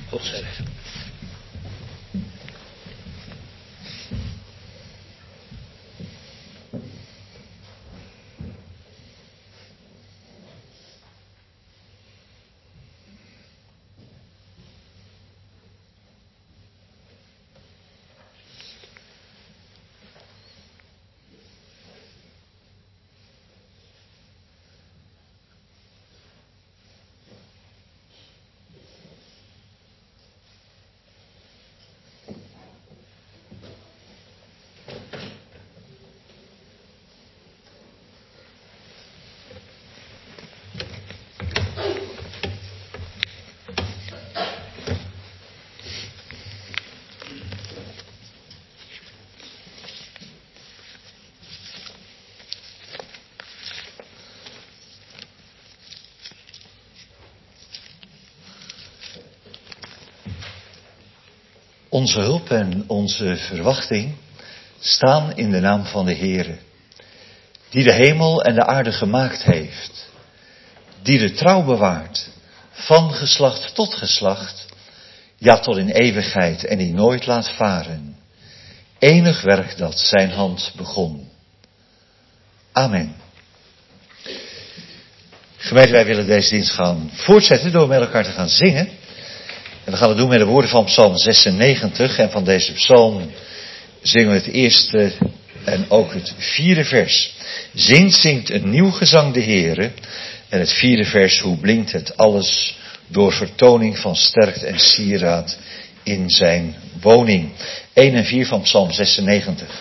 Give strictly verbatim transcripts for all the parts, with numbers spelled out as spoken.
Tot zij recht. Onze hulp en onze verwachting staan in de naam van de Heere, die de hemel en de aarde gemaakt heeft, die de trouw bewaart, van geslacht tot geslacht, ja tot in eeuwigheid en die nooit laat varen. Enig werk dat zijn hand begon. Amen. Gemeente, wij willen deze dienst gaan voortzetten door met elkaar te gaan zingen. En we gaan het doen met de woorden van Psalm zesennegentig. En van deze psalm zingen we het eerste en ook het vierde vers. Zingt, zingt een nieuw gezang de Heere. En het vierde vers, hoe blinkt het alles door vertoning van sterkte en sieraad in zijn woning. één en vier van Psalm zesennegentig.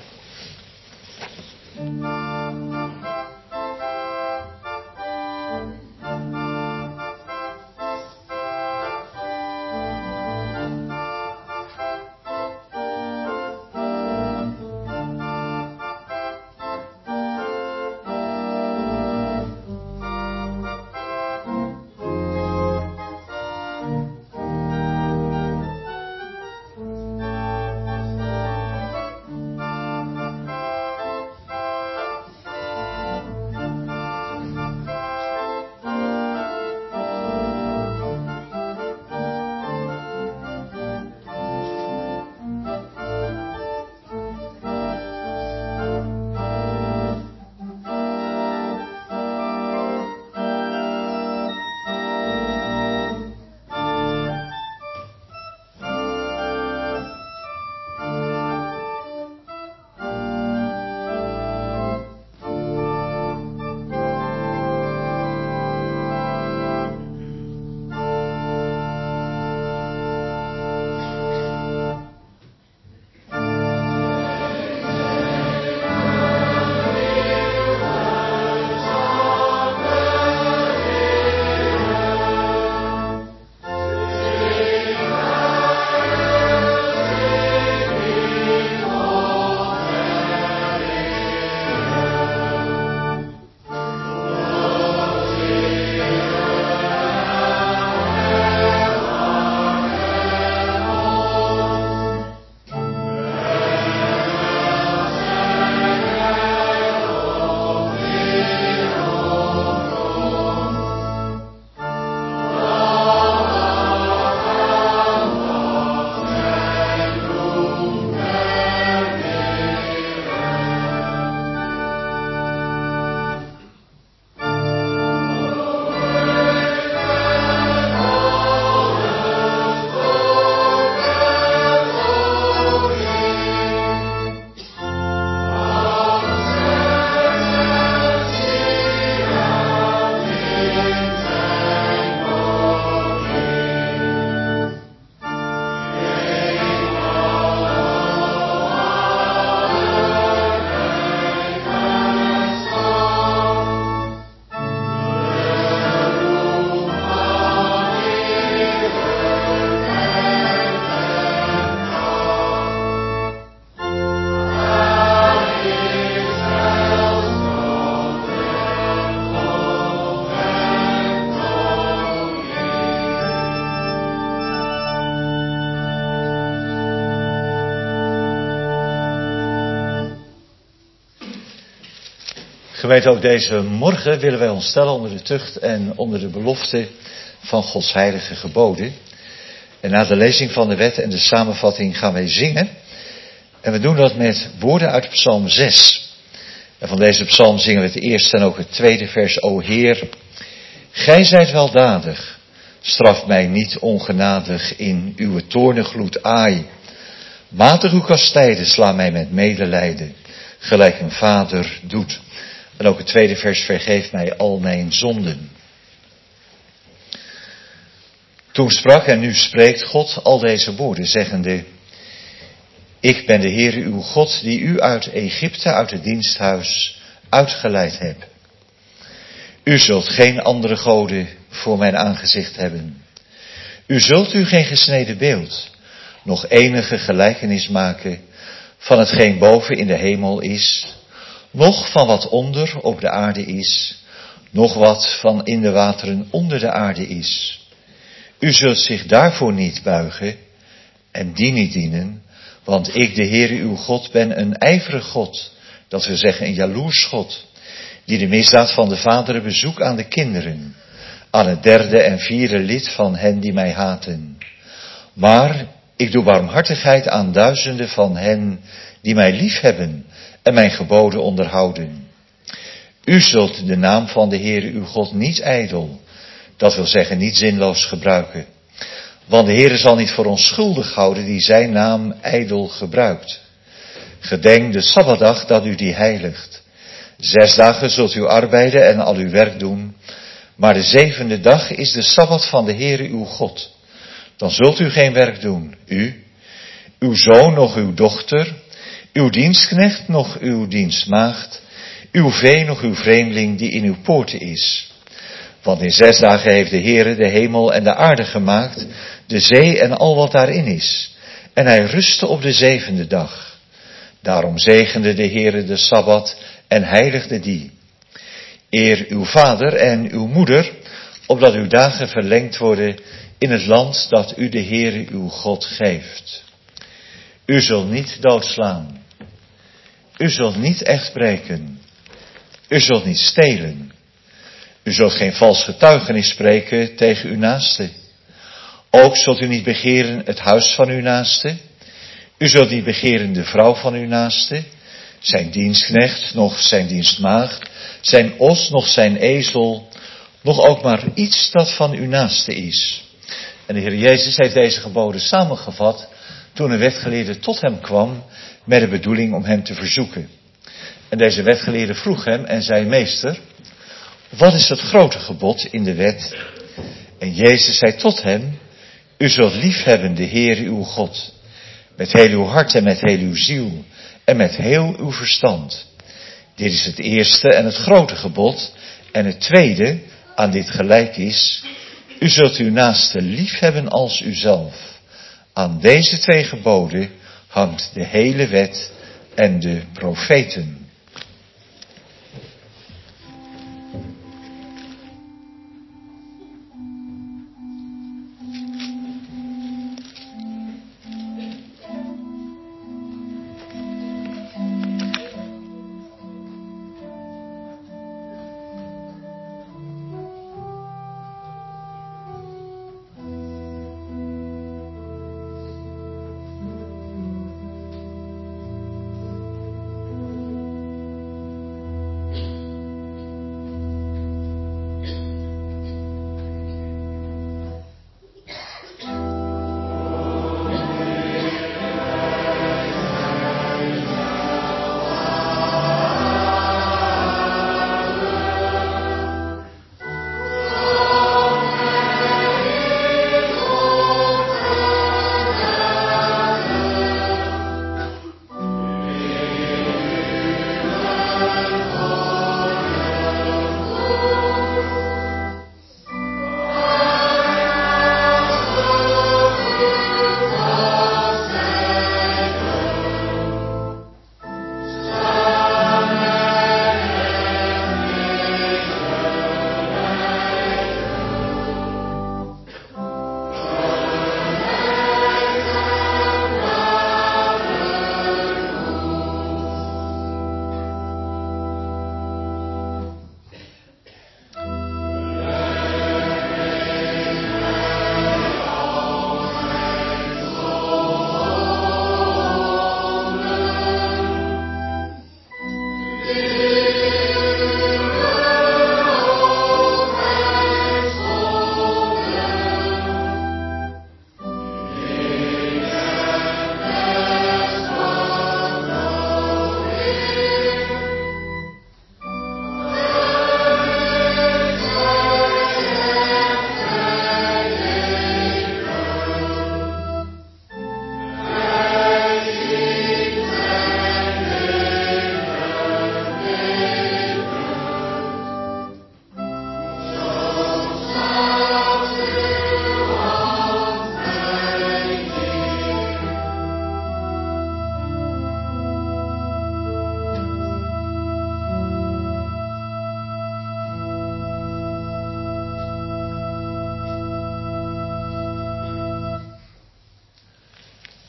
Gemeente, ook deze morgen willen wij ons stellen onder de tucht en onder de belofte van Gods heilige geboden. En na de lezing van de wet en de samenvatting gaan wij zingen. En we doen dat met woorden uit Psalm zes. En van deze psalm zingen we het eerste en ook het tweede vers. O Heer, gij zijt weldadig, straf mij niet ongenadig in uw toornengloed aai. Matig uw kastijden, sla mij met medelijden, gelijk een vader doet. En ook het tweede vers, vergeef mij al mijn zonden. Toen sprak en nu spreekt God al deze woorden, zeggende: Ik ben de Heere uw God, die u uit Egypte, uit het diensthuis, uitgeleid heb. U zult geen andere goden voor mijn aangezicht hebben. U zult u geen gesneden beeld, nog enige gelijkenis maken van hetgeen boven in de hemel is, noch van wat onder op de aarde is, noch wat van in de wateren onder de aarde is. U zult zich daarvoor niet buigen en die niet dienen, want ik, de Heere uw God, ben een ijverig God, dat wil zeggen een jaloers God, die de misdaad van de vaderen bezoekt aan de kinderen, aan het derde en vierde lid van hen die mij haten. Maar ik doe barmhartigheid aan duizenden van hen die mij liefhebben en mijn geboden onderhouden. U zult de naam van de Heere uw God niet ijdel, dat wil zeggen niet zinloos gebruiken. Want de Heere zal niet voor onschuldig houden die zijn naam ijdel gebruikt. Gedenk de Sabbatdag dat u die heiligt. Zes dagen zult u arbeiden en al uw werk doen, maar de zevende dag is de Sabbat van de Heere uw God. Dan zult u geen werk doen, u, uw zoon nog uw dochter, uw dienstknecht nog uw dienstmaagd, uw vee nog uw vreemdeling die in uw poorten is. Want in zes dagen heeft de Heere de hemel en de aarde gemaakt, de zee en al wat daarin is. En hij rustte op de zevende dag. Daarom zegende de Heere de Sabbat en heiligde die. Eer uw vader en uw moeder, opdat uw dagen verlengd worden in het land dat u de Heere uw God geeft. U zult niet doodslaan. U zult niet echt breken. U zult niet stelen. U zult geen vals getuigenis spreken tegen uw naaste. Ook zult u niet begeren het huis van uw naaste. U zult niet begeren de vrouw van uw naaste, zijn dienstknecht, nog zijn dienstmaagd, zijn os, nog zijn ezel, nog ook maar iets dat van uw naaste is. En de Heer Jezus heeft deze geboden samengevat toen een wetgeleerde tot hem kwam met de bedoeling om hem te verzoeken. En deze wetgeleerde vroeg hem en zei: Meester, wat is het grote gebod in de wet? En Jezus zei tot hem: U zult liefhebben de Heer uw God, met heel uw hart en met heel uw ziel en met heel uw verstand. Dit is het eerste en het grote gebod. En het tweede aan dit gelijk is: U zult uw naaste liefhebben als uzelf. Aan deze twee geboden hangt de hele wet en de profeten.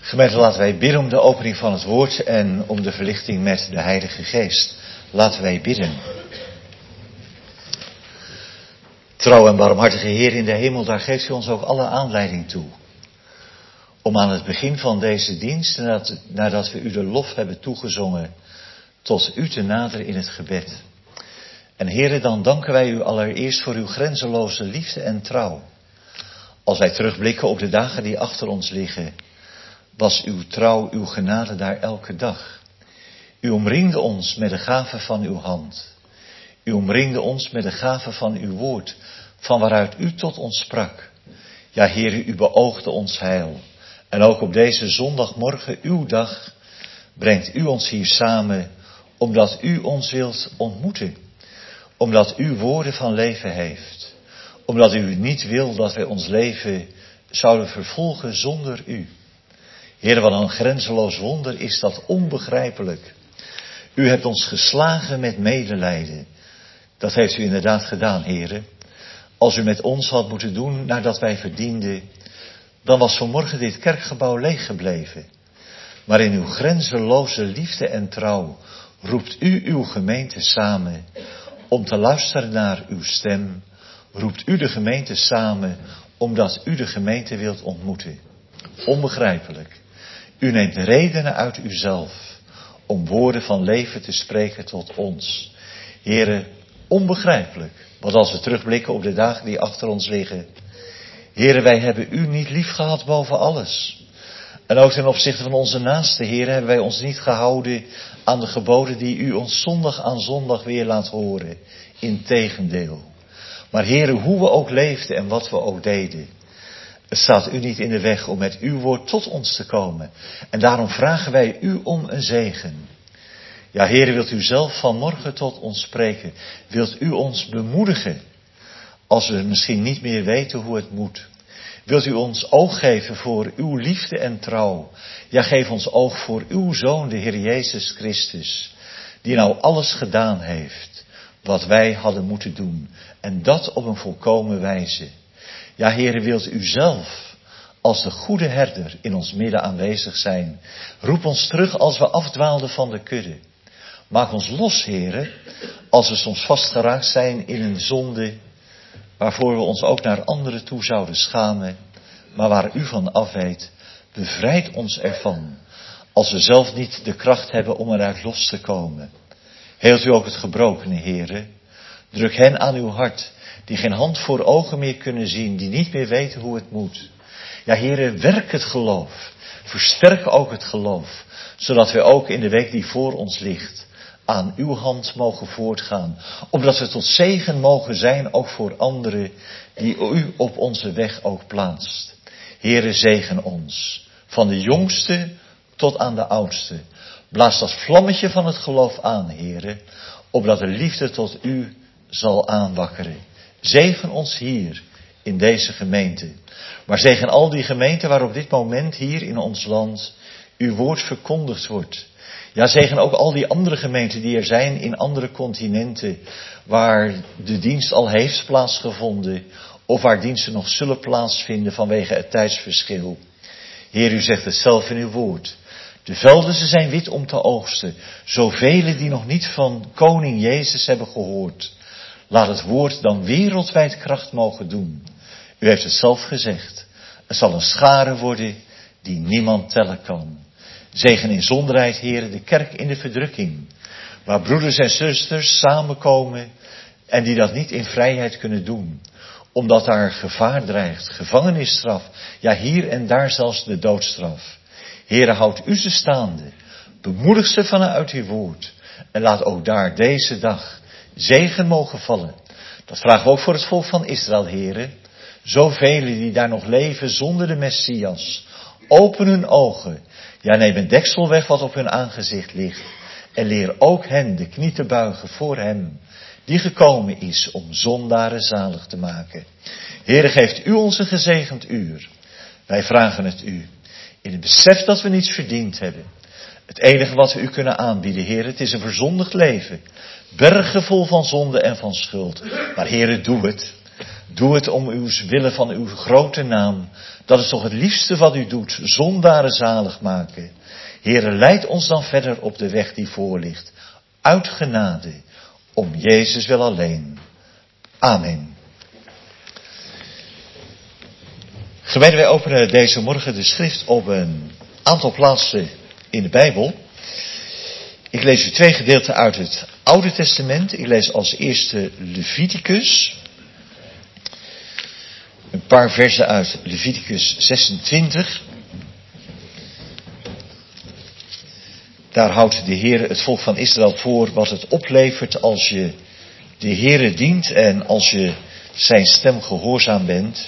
Gemeente, laten wij bidden om de opening van het woord en om de verlichting met de Heilige Geest. Laten wij bidden. Trouw en barmhartige Heer in de hemel, daar geeft u ons ook alle aanleiding toe. Om aan het begin van deze dienst, nadat, nadat we u de lof hebben toegezongen, tot u te naderen in het gebed. En Heere, dan danken wij u allereerst voor uw grenzeloze liefde en trouw. Als wij terugblikken op de dagen die achter ons liggen, was uw trouw, uw genade daar elke dag. U omringde ons met de gave van uw hand. U omringde ons met de gave van uw woord, van waaruit u tot ons sprak. Ja, Heere, u beoogde ons heil. En ook op deze zondagmorgen, uw dag, brengt u ons hier samen, omdat u ons wilt ontmoeten. Omdat u woorden van leven heeft. Omdat u niet wil dat wij ons leven zouden vervolgen zonder u. Heere, wat een grenzeloos wonder is dat, onbegrijpelijk. U hebt ons geslagen met medelijden. Dat heeft u inderdaad gedaan, Heere. Als u met ons had moeten doen nadat wij verdienden, dan was vanmorgen dit kerkgebouw leeg gebleven. Maar in uw grenzeloze liefde en trouw roept u uw gemeente samen om te luisteren naar uw stem. Roept u de gemeente samen omdat u de gemeente wilt ontmoeten. Onbegrijpelijk. U neemt redenen uit uzelf om woorden van leven te spreken tot ons. Heere, onbegrijpelijk. Want als we terugblikken op de dagen die achter ons liggen. Heere, wij hebben u niet lief gehad boven alles. En ook ten opzichte van onze naaste, Heere, hebben wij ons niet gehouden aan de geboden die u ons zondag aan zondag weer laat horen. Integendeel. Maar Heere, hoe we ook leefden en wat we ook deden, het staat u niet in de weg om met uw woord tot ons te komen. En daarom vragen wij u om een zegen. Ja, Heere, wilt u zelf vanmorgen tot ons spreken? Wilt u ons bemoedigen als we misschien niet meer weten hoe het moet? Wilt u ons oog geven voor uw liefde en trouw? Ja, geef ons oog voor uw Zoon, de Heer Jezus Christus, die nou alles gedaan heeft wat wij hadden moeten doen. En dat op een volkomen wijze. Ja, Heere, wilt u zelf als de goede herder in ons midden aanwezig zijn? Roep ons terug als we afdwaalden van de kudde. Maak ons los, Heere, als we soms vastgeraakt zijn in een zonde waarvoor we ons ook naar anderen toe zouden schamen, maar waar u van afweet. Bevrijd ons ervan, als we zelf niet de kracht hebben om eruit los te komen. Heelt u ook het gebrokene, Heere. Druk hen aan uw hart, die geen hand voor ogen meer kunnen zien, die niet meer weten hoe het moet. Ja, Heere, werk het geloof. Versterk ook het geloof, zodat wij ook in de week die voor ons ligt aan uw hand mogen voortgaan. Omdat we tot zegen mogen zijn, ook voor anderen die u op onze weg ook plaatst. Heere, zegen ons, van de jongste tot aan de oudste. Blaas dat vlammetje van het geloof aan, Heere, opdat de liefde tot u zal aanwakkeren. Zegen ons hier in deze gemeente. Maar zegen al die gemeenten waar op dit moment hier in ons land uw woord verkondigd wordt. Ja, zegen ook al die andere gemeenten die er zijn in andere continenten, waar de dienst al heeft plaatsgevonden, of waar diensten nog zullen plaatsvinden vanwege het tijdsverschil. Heer, u zegt het zelf in uw woord. De velden, ze zijn wit om te oogsten. Zoveel die nog niet van koning Jezus hebben gehoord. Laat het woord dan wereldwijd kracht mogen doen. U heeft het zelf gezegd. Het zal een schare worden die niemand tellen kan. Zegen in zonderheid, Heere, de kerk in de verdrukking. Waar broeders en zusters samenkomen en die dat niet in vrijheid kunnen doen. Omdat daar gevaar dreigt, gevangenisstraf. Ja, hier en daar zelfs de doodstraf. Heere, houd u ze staande. Bemoedig ze vanuit uw woord. En laat ook daar deze dag zegen mogen vallen. Dat vragen we ook voor het volk van Israël, Heere. Zoveel die daar nog leven zonder de Messias. Open hun ogen. Ja, neem een deksel weg wat op hun aangezicht ligt. En leer ook hen de knie te buigen voor hem, die gekomen is om zondaren zalig te maken. Heere, geeft u ons een gezegend uur. Wij vragen het u. In het besef dat we niets verdiend hebben. Het enige wat we u kunnen aanbieden, Heer, het is een verzondigd leven. Bergen vol van zonde en van schuld. Maar Heer, doe het. Doe het om uw willen van uw grote naam. Dat is toch het liefste wat u doet, zondaren zalig maken. Heere, leid ons dan verder op de weg die voor ligt. Uit genade, om Jezus wel alleen. Amen. Gemeente, wij openen deze morgen de schrift op een aantal plaatsen in de Bijbel. Ik lees u twee gedeelten uit het Oude Testament. Ik lees als eerste Leviticus. Een paar versen uit Leviticus zesentwintig. Daar houdt de Heer het volk van Israël voor wat het oplevert als je de Heere dient en als je zijn stem gehoorzaam bent.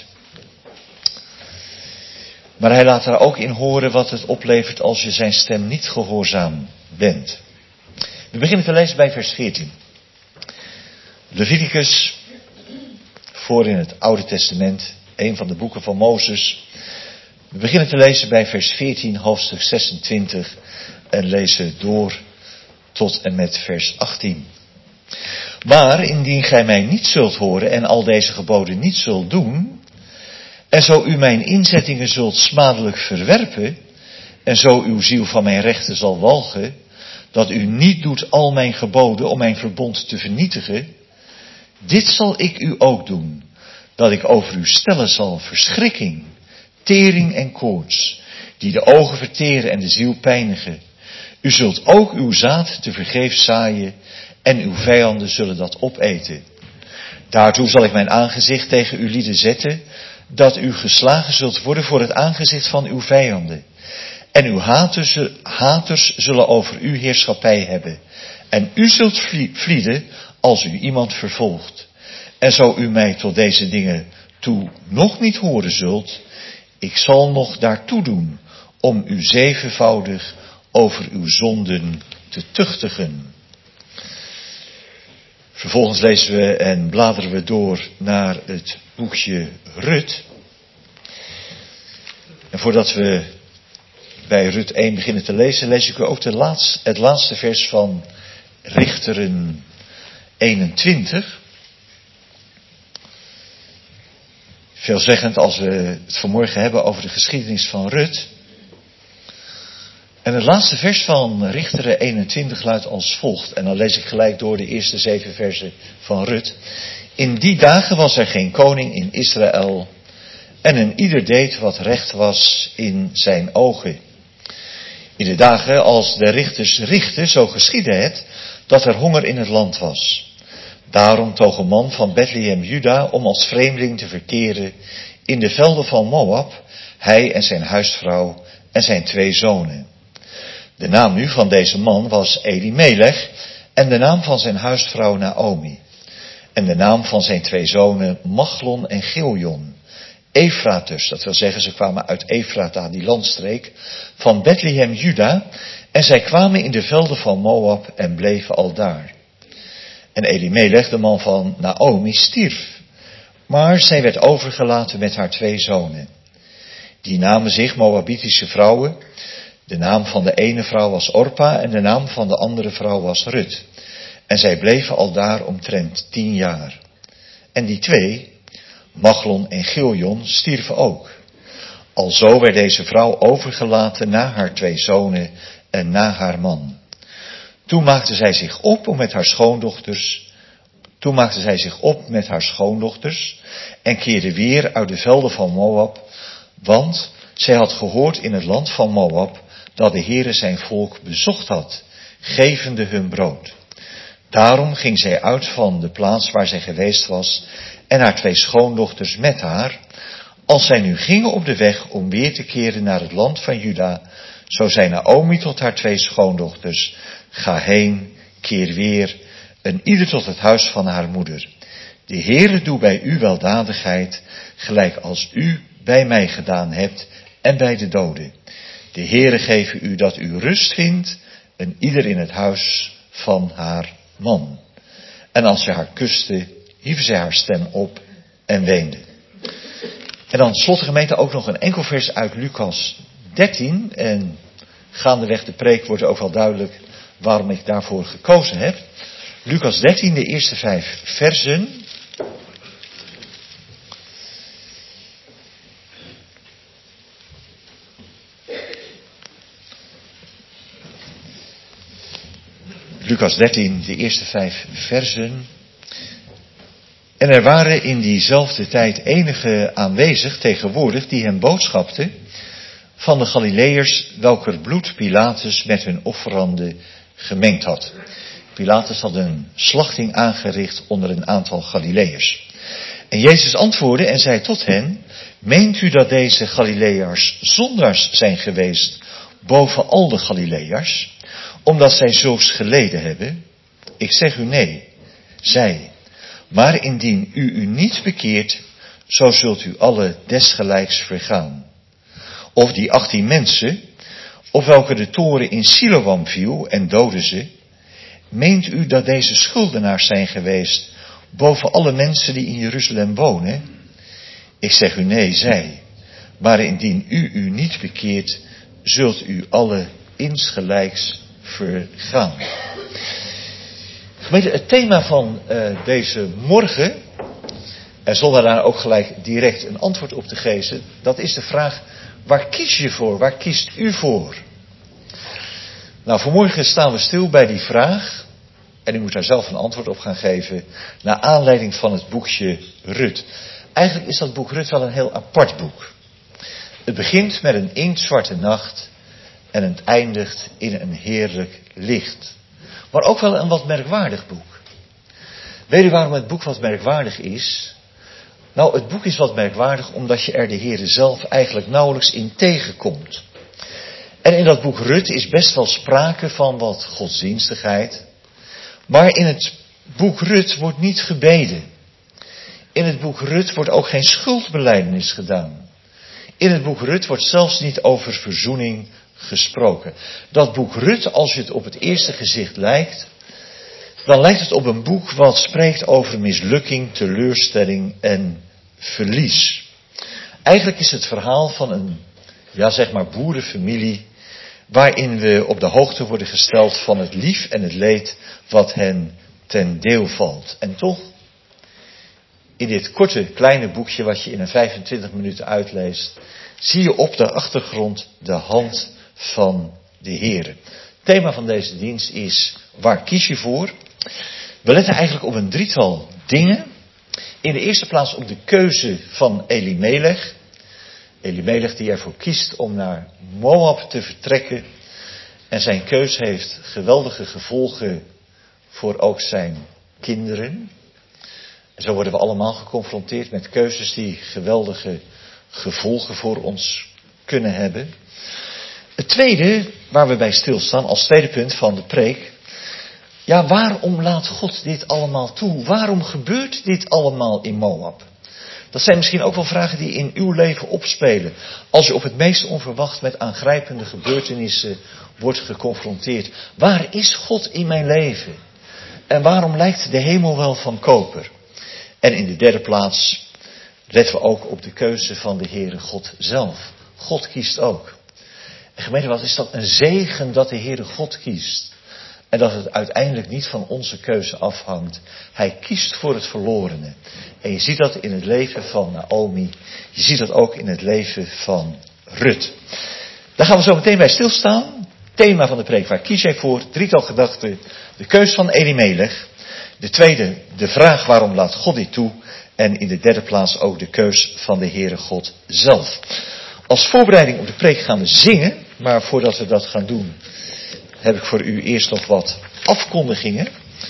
Maar hij laat daar ook in horen wat het oplevert als je zijn stem niet gehoorzaam bent. We beginnen te lezen bij vers veertien. Leviticus, voor in het Oude Testament, een van de boeken van Mozes. We beginnen te lezen bij vers veertien, hoofdstuk zesentwintig en lezen door tot en met vers achttien. Maar indien gij mij niet zult horen en al deze geboden niet zult doen, en zo u mijn inzettingen zult smadelijk verwerpen, en zo uw ziel van mijn rechten zal walgen, dat u niet doet al mijn geboden om mijn verbond te vernietigen, dit zal ik u ook doen, dat ik over u stellen zal verschrikking, tering en koorts, die de ogen verteren en de ziel pijnigen. U zult ook uw zaad tevergeefs zaaien, en uw vijanden zullen dat opeten. Daartoe zal ik mijn aangezicht tegen uw lieden zetten, dat u geslagen zult worden voor het aangezicht van uw vijanden. En uw haters, haters zullen over u heerschappij hebben. En u zult vlieden als u iemand vervolgt. En zo u mij tot deze dingen toe nog niet horen zult, ik zal nog daartoe doen om u zevenvoudig over uw zonden te tuchtigen. Vervolgens lezen we en bladeren we door naar het boekje Rut. En voordat we bij Rut één beginnen te lezen, lees ik u ook de laatste, het laatste vers van Richteren eenentwintig. Veelzeggend als we het vanmorgen hebben over de geschiedenis van Rut. En het laatste vers van Richteren eenentwintig luidt als volgt. En dan lees ik gelijk door de eerste zeven versen van Rut. In die dagen was er geen koning in Israël. En een ieder deed wat recht was in zijn ogen. In de dagen als de richters richten, zo geschiedde het, dat er honger in het land was. Daarom toog een man van Bethlehem Juda om als vreemdeling te verkeren in de velden van Moab, hij en zijn huisvrouw en zijn twee zonen. De naam nu van deze man was Elimelech en de naam van zijn huisvrouw Naomi. En de naam van zijn twee zonen Machlon en Giljon. Efraters, dat wil zeggen ze kwamen uit Efrata, die landstreek, van Bethlehem Juda. En zij kwamen in de velden van Moab en bleven aldaar. En Elimelech, de man van Naomi, stierf. Maar zij werd overgelaten met haar twee zonen. Die namen zich Moabitische vrouwen. De naam van de ene vrouw was Orpa en de naam van de andere vrouw was Rut. En zij bleven aldaar omtrent tien jaar. En die twee, Machlon en Giljon, stierven ook. Alzo werd deze vrouw overgelaten na haar twee zonen en na haar man. Toen maakte zij zich op om met haar schoondochters, toen maakte zij zich op met haar schoondochters en keerde weer uit de velden van Moab, want zij had gehoord in het land van Moab dat de Heere zijn volk bezocht had, gevende hun brood. Daarom ging zij uit van de plaats waar zij geweest was en haar twee schoondochters met haar. Als zij nu gingen op de weg om weer te keren naar het land van Juda, zo zei Naomi tot haar twee schoondochters, ga heen, keer weer, en ieder tot het huis van haar moeder. De Heere doe bij u weldadigheid, gelijk als u bij mij gedaan hebt en bij de doden. De Heere geven u dat u rust vindt, en ieder in het huis van haar man. En als ze haar kuste, hief zij haar stem op en weende. En dan slot de gemeente ook nog een enkel vers uit Lucas dertien. En gaandeweg de preek wordt ook wel duidelijk waarom ik daarvoor gekozen heb. Lucas dertien, de eerste vijf versen. Lucas dertien, de eerste vijf versen. En er waren in diezelfde tijd enige aanwezig tegenwoordig die hem boodschapten van de Galileërs welker bloed Pilatus met hun offeranden gemengd had. Pilatus had een slachting aangericht onder een aantal Galileërs. En Jezus antwoordde en zei tot hen, meent u dat deze Galileërs zondaars zijn geweest boven al de Galileërs, omdat zij zo's geleden hebben? Ik zeg u nee, zij. Maar indien u u niet bekeert, zo zult u alle desgelijks vergaan. Of die achttien mensen, of welke de toren in Siloam viel en doodde ze, meent u dat deze schuldenaars zijn geweest boven alle mensen die in Jeruzalem wonen? Ik zeg u nee, zij. Maar indien u u niet bekeert, zult u alle insgelijks vergaan. Gemeente, het thema van uh, deze morgen, en zonder daar ook gelijk direct een antwoord op te geven, dat is de vraag, waar kies je voor? Waar kiest u voor? Nou, vanmorgen staan we stil bij die vraag, en u moet daar zelf een antwoord op gaan geven, naar aanleiding van het boekje Rut. Eigenlijk is dat boek Rut wel een heel apart boek. Het begint met een inktzwarte nacht en het eindigt in een heerlijk licht. Maar ook wel een wat merkwaardig boek. Weet u waarom het boek wat merkwaardig is? Nou, het boek is wat merkwaardig omdat je er de Heere zelf eigenlijk nauwelijks in tegenkomt. En in dat boek Rut is best wel sprake van wat godsdienstigheid. Maar in het boek Rut wordt niet gebeden. In het boek Rut wordt ook geen schuldbelijdenis gedaan. In het boek Rut wordt zelfs niet over verzoening gesproken. Dat boek Rut, als je het op het eerste gezicht lijkt, dan lijkt het op een boek wat spreekt over mislukking, teleurstelling en verlies. Eigenlijk is het verhaal van een, ja zeg maar boerenfamilie, waarin we op de hoogte worden gesteld van het lief en het leed wat hen ten deel valt. En toch, in dit korte kleine boekje wat je in een vijfentwintig minuten uitleest, zie je op de achtergrond de hand van de Heere. Het thema van deze dienst is, waar kies je voor? We letten eigenlijk op een drietal dingen. In de eerste plaats op de keuze van Elimelech. Elimelech die ervoor kiest om naar Moab te vertrekken. En zijn keus heeft geweldige gevolgen voor ook zijn kinderen. En zo worden we allemaal geconfronteerd met keuzes die geweldige gevolgen voor ons kunnen hebben. Het tweede, waar we bij stilstaan, als tweede punt van de preek. Ja, waarom laat God dit allemaal toe? Waarom gebeurt dit allemaal in Moab? Dat zijn misschien ook wel vragen die in uw leven opspelen. Als je op het meest onverwacht met aangrijpende gebeurtenissen wordt geconfronteerd. Waar is God in mijn leven? En waarom lijkt de hemel wel van koper? En in de derde plaats letten we ook op de keuze van de Heere God zelf. God kiest ook. En gemeente, wat is dat een zegen dat de Heere God kiest. En dat het uiteindelijk niet van onze keuze afhangt. Hij kiest voor het verlorene. En je ziet dat in het leven van Naomi. Je ziet dat ook in het leven van Rut. Daar gaan we zo meteen bij stilstaan. Thema van de preek, waar kies jij voor? Drietal gedachten. De keus van Elimelech. De tweede, de vraag waarom laat God dit toe? En in de derde plaats ook de keus van de Heere God zelf. Als voorbereiding op de preek gaan we zingen. Maar voordat we dat gaan doen, heb ik voor u eerst nog wat afkondigingen.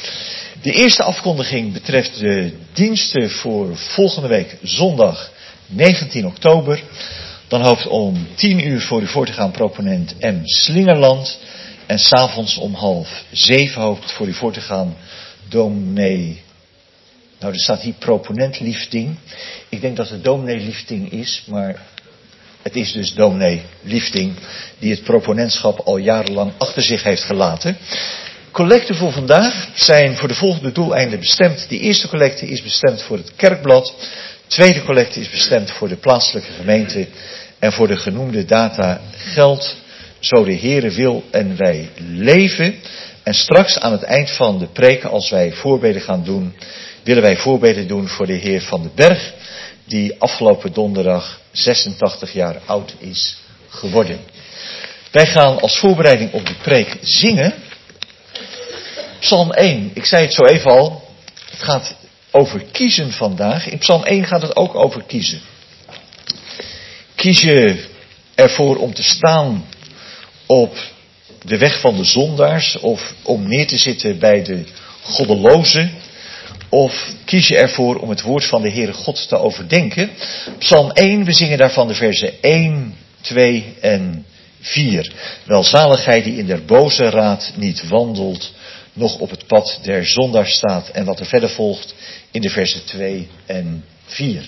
De eerste afkondiging betreft de diensten voor volgende week zondag negentien oktober. Dan hoopt om tien uur voor u voor te gaan proponent M. Slingerland. En s'avonds om half zeven hoopt voor u voor te gaan dominee. Nou, er staat hier proponent Liefding. Ik denk dat het dominee Liefding is, maar het is dus dominee Liefding die het proponentschap al jarenlang achter zich heeft gelaten. Collecten voor vandaag zijn voor de volgende doeleinden bestemd. De eerste collecte is bestemd voor het kerkblad. De tweede collecte is bestemd voor de plaatselijke gemeente. En voor de genoemde data geldt, zo de Heere wil en wij leven. En straks aan het eind van de preken, als wij voorbeden gaan doen, willen wij voorbeden doen voor de Heer van den Berg, die afgelopen donderdag zesentachtig jaar oud is geworden. Wij gaan als voorbereiding op de preek zingen. Psalm één, ik zei het zo even al, het gaat over kiezen vandaag. In Psalm één gaat het ook over kiezen. Kies je ervoor om te staan op de weg van de zondaars of om neer te zitten bij de goddelozen? Of kies je ervoor om het woord van de Heere God te overdenken? Psalm één, we zingen daarvan de versen één, twee en vier. Welzalig gij die in der boze raad niet wandelt, nog op het pad der zondaars staat. En wat er verder volgt in de versen twee en vier.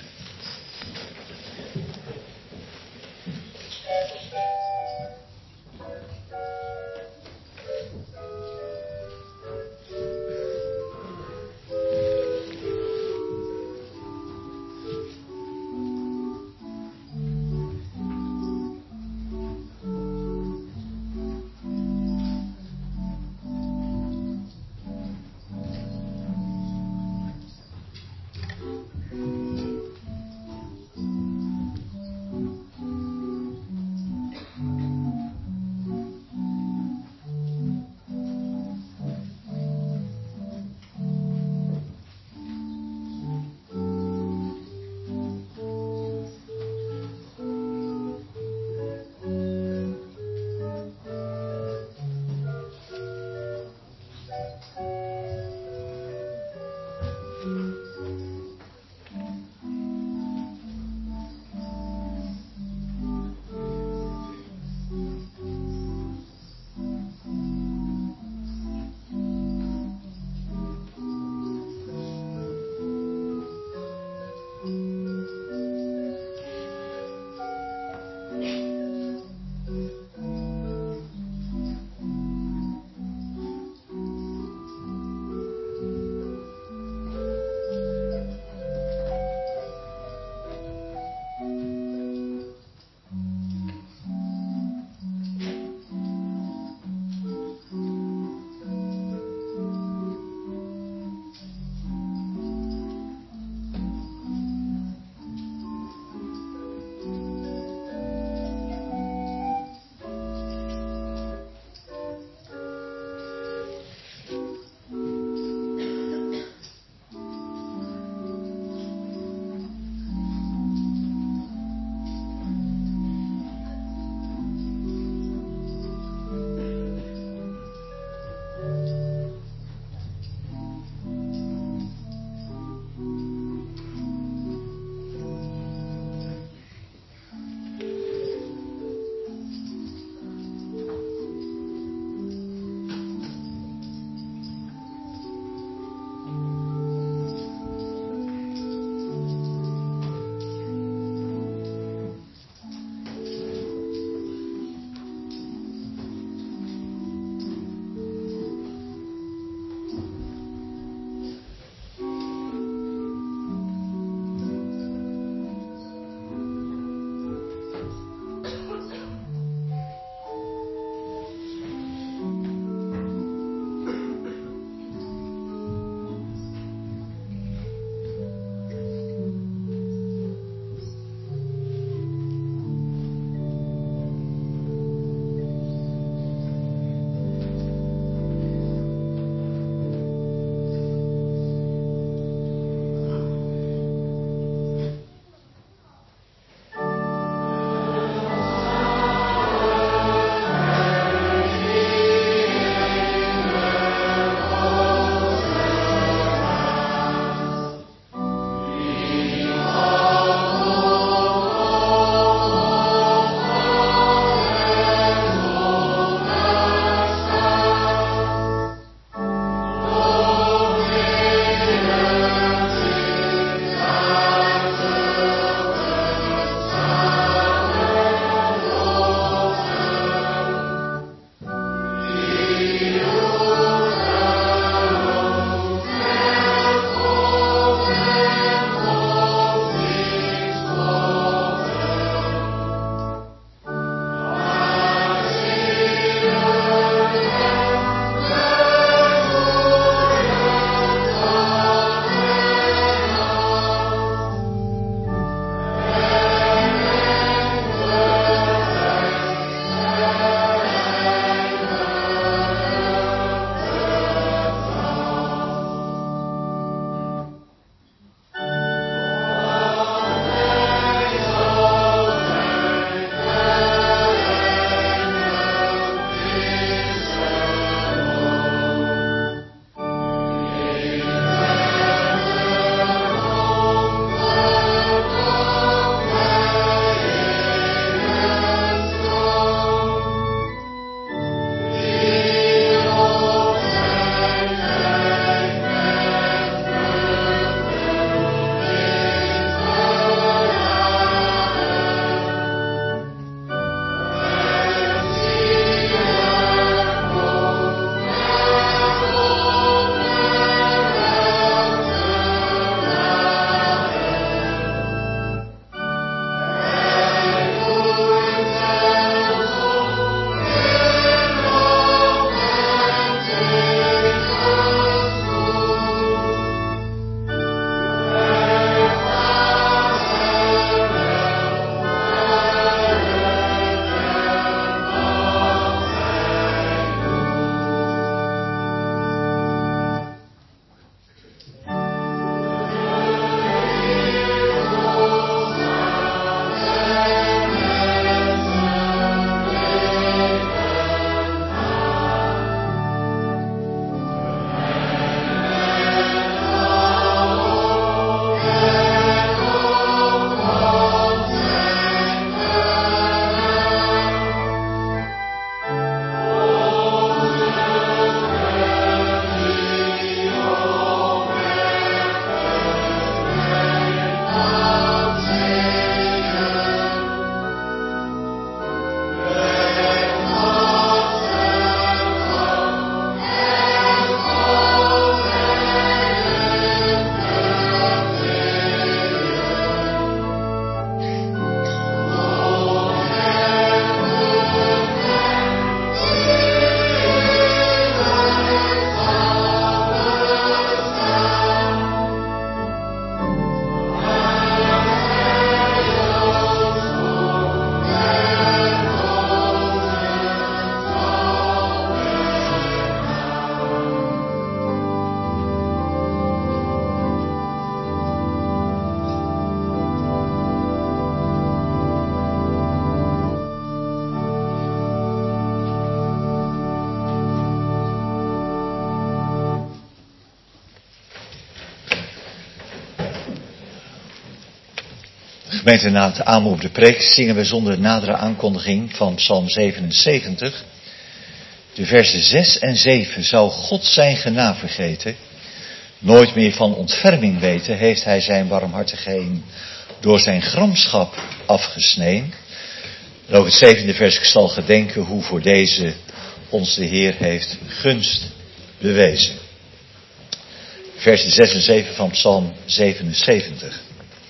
Gemeente, na het aanmoe op de preek zingen we zonder nadere aankondiging van Psalm zevenenzeventig. De versen zes en zeven. Zou God zijn genade vergeten, nooit meer van ontferming weten, heeft hij zijn barmhartigheden door zijn gramschap afgesneden. En ook het zevende vers, ik zal gedenken hoe voor deze ons de Heer heeft gunst bewezen. Versen zes en zeven van Psalm zevenenzeventig.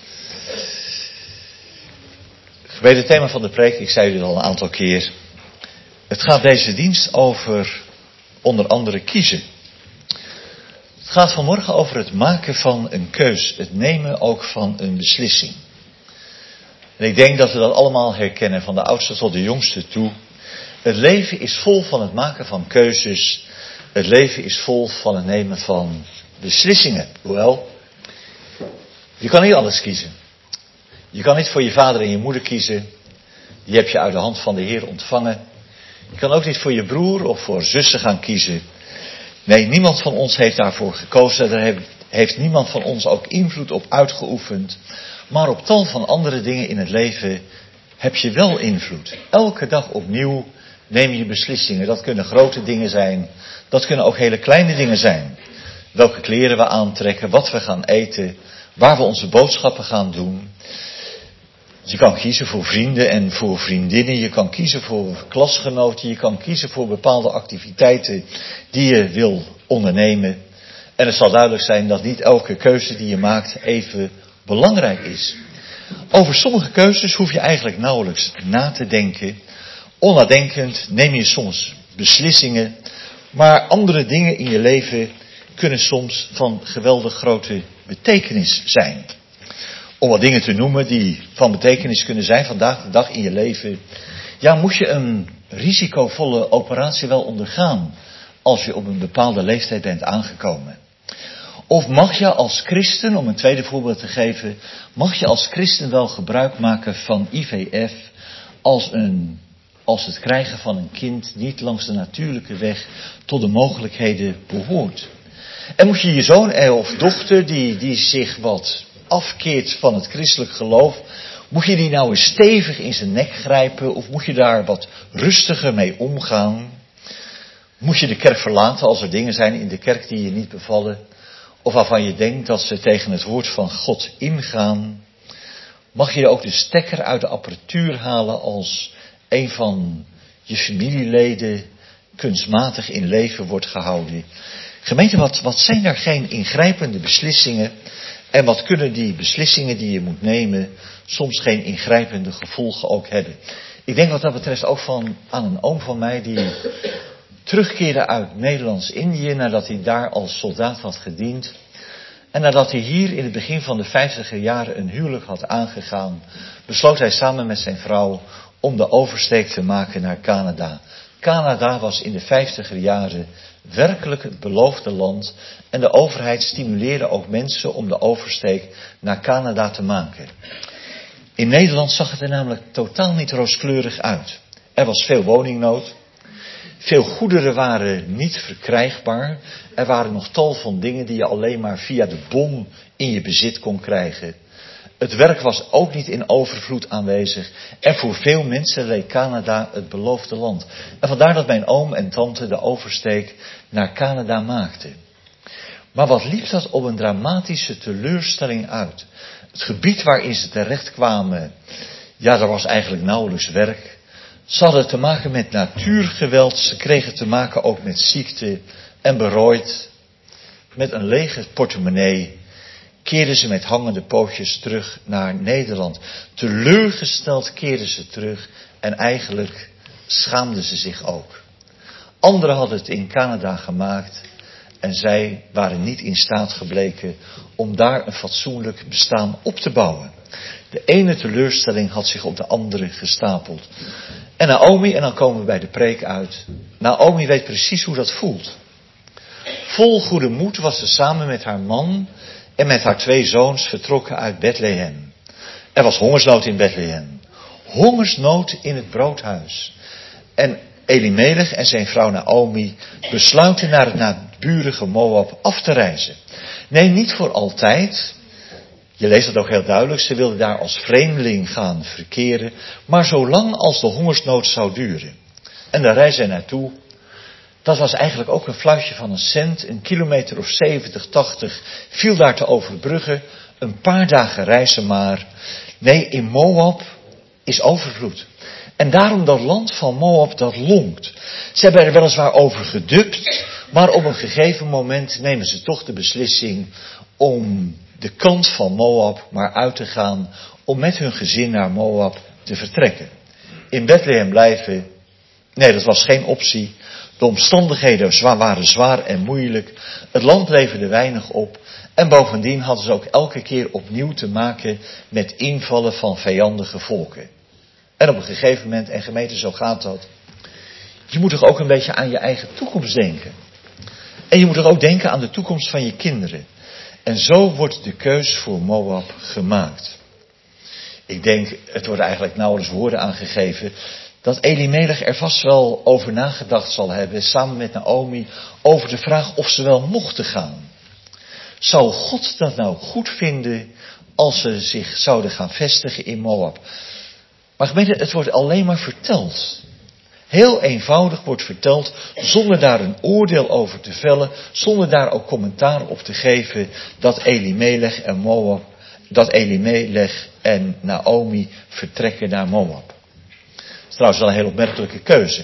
Bij het thema van de preek, ik zei u al een aantal keer. Het gaat deze dienst over onder andere kiezen. Het gaat vanmorgen over het maken van een keus. Het nemen ook van een beslissing. En ik denk dat we dat allemaal herkennen, van de oudste tot de jongste toe. Het leven is vol van het maken van keuzes. Het leven is vol van het nemen van beslissingen. Hoewel, je kan niet alles kiezen. Je kan niet voor je vader en je moeder kiezen. Die heb je uit de hand van de Heer ontvangen. Je kan ook niet voor je broer of voor zussen gaan kiezen. Nee, niemand van ons heeft daarvoor gekozen. Daar heeft niemand van ons ook invloed op uitgeoefend. Maar op tal van andere dingen in het leven heb je wel invloed. Elke dag opnieuw neem je beslissingen. Dat kunnen grote dingen zijn. Dat kunnen ook hele kleine dingen zijn. Welke kleren we aantrekken, wat we gaan eten, waar we onze boodschappen gaan doen. Je kan kiezen voor vrienden en voor vriendinnen. Je kan kiezen voor klasgenoten. Je kan kiezen voor bepaalde activiteiten die je wil ondernemen. En het zal duidelijk zijn dat niet elke keuze die je maakt even belangrijk is. Over sommige keuzes hoef je eigenlijk nauwelijks na te denken. Onnadenkend neem je soms beslissingen. Maar andere dingen in je leven kunnen soms van geweldig grote betekenis zijn. Om wat dingen te noemen die van betekenis kunnen zijn vandaag de dag in je leven. Ja, moet je een risicovolle operatie wel ondergaan als je op een bepaalde leeftijd bent aangekomen. Of mag je als christen, om een tweede voorbeeld te geven, mag je als christen wel gebruik maken van I V F als, een, als het krijgen van een kind niet langs de natuurlijke weg tot de mogelijkheden behoort. En moet je je zoon of dochter die, die zich wat afkeert van het christelijk geloof, moet je die nou eens stevig in zijn nek grijpen of moet je daar wat rustiger mee omgaan? Moet je de kerk verlaten als er dingen zijn in de kerk die je niet bevallen of waarvan je denkt dat ze tegen het woord van God ingaan? Mag je ook de stekker uit de apparatuur halen als een van je familieleden kunstmatig in leven wordt gehouden? Gemeente, wat, wat zijn daar geen ingrijpende beslissingen? En wat kunnen die beslissingen die je moet nemen soms geen ingrijpende gevolgen ook hebben? Ik denk wat dat betreft ook van, aan een oom van mij die terugkeerde uit Nederlands-Indië nadat hij daar als soldaat had gediend. En nadat hij hier in het begin van de vijftiger jaren een huwelijk had aangegaan, besloot hij samen met zijn vrouw om de oversteek te maken naar Canada. Canada was in de vijftiger jaren werkelijk het beloofde land en de overheid stimuleerde ook mensen om de oversteek naar Canada te maken. In Nederland zag het er namelijk totaal niet rooskleurig uit. Er was veel woningnood, veel goederen waren niet verkrijgbaar, er waren nog tal van dingen die je alleen maar via de bom in je bezit kon krijgen. Het werk was ook niet in overvloed aanwezig. En voor veel mensen leek Canada het beloofde land. En vandaar dat mijn oom en tante de oversteek naar Canada maakten. Maar wat liep dat op een dramatische teleurstelling uit. Het gebied waarin ze terecht kwamen, ja, daar was eigenlijk nauwelijks werk. Ze hadden te maken met natuurgeweld. Ze kregen te maken ook met ziekte. En berooid, met een lege portemonnee, keerden ze met hangende pootjes terug naar Nederland. Teleurgesteld keerden ze terug en eigenlijk schaamden ze zich ook. Anderen hadden het in Canada gemaakt en zij waren niet in staat gebleken om daar een fatsoenlijk bestaan op te bouwen. De ene teleurstelling had zich op de andere gestapeld. En Naomi, en dan komen we bij de preek uit. Naomi weet precies hoe dat voelt. Vol goede moed was ze samen met haar man en met haar twee zoons vertrokken uit Bethlehem. Er was hongersnood in Bethlehem. Hongersnood in het broodhuis. En Elimelech en zijn vrouw Naomi besluiten naar het naburige Moab af te reizen. Nee, niet voor altijd. Je leest het ook heel duidelijk, ze wilden daar als vreemdeling gaan verkeren, maar zolang als de hongersnood zou duren. En daar reizen zij naartoe. Dat was eigenlijk ook een fluitje van een cent, een kilometer of zeventig, tachtig, viel daar te overbruggen, een paar dagen reizen maar. Nee, in Moab is overvloed. En daarom dat land van Moab, dat lonkt. Ze hebben er weliswaar over gedubt, maar op een gegeven moment nemen ze toch de beslissing om de kant van Moab maar uit te gaan, om met hun gezin naar Moab te vertrekken. In Bethlehem blijven, nee, dat was geen optie. De omstandigheden waren zwaar en moeilijk. Het land leverde weinig op. En bovendien hadden ze ook elke keer opnieuw te maken met invallen van vijandige volken. En op een gegeven moment, en gemeente, zo gaat dat. Je moet toch ook een beetje aan je eigen toekomst denken. En je moet toch ook denken aan de toekomst van je kinderen. En zo wordt de keus voor Moab gemaakt. Ik denk, het wordt eigenlijk nauwelijks woorden aangegeven, dat Elimelech er vast wel over nagedacht zal hebben, samen met Naomi, over de vraag of ze wel mochten gaan. Zou God dat nou goed vinden als ze zich zouden gaan vestigen in Moab? Maar gemeente, het wordt alleen maar verteld. Heel eenvoudig wordt verteld, zonder daar een oordeel over te vellen, zonder daar ook commentaar op te geven, dat Elimelech en Moab, dat Elimelech en Naomi vertrekken naar Moab. Dat is trouwens wel een heel opmerkelijke keuze.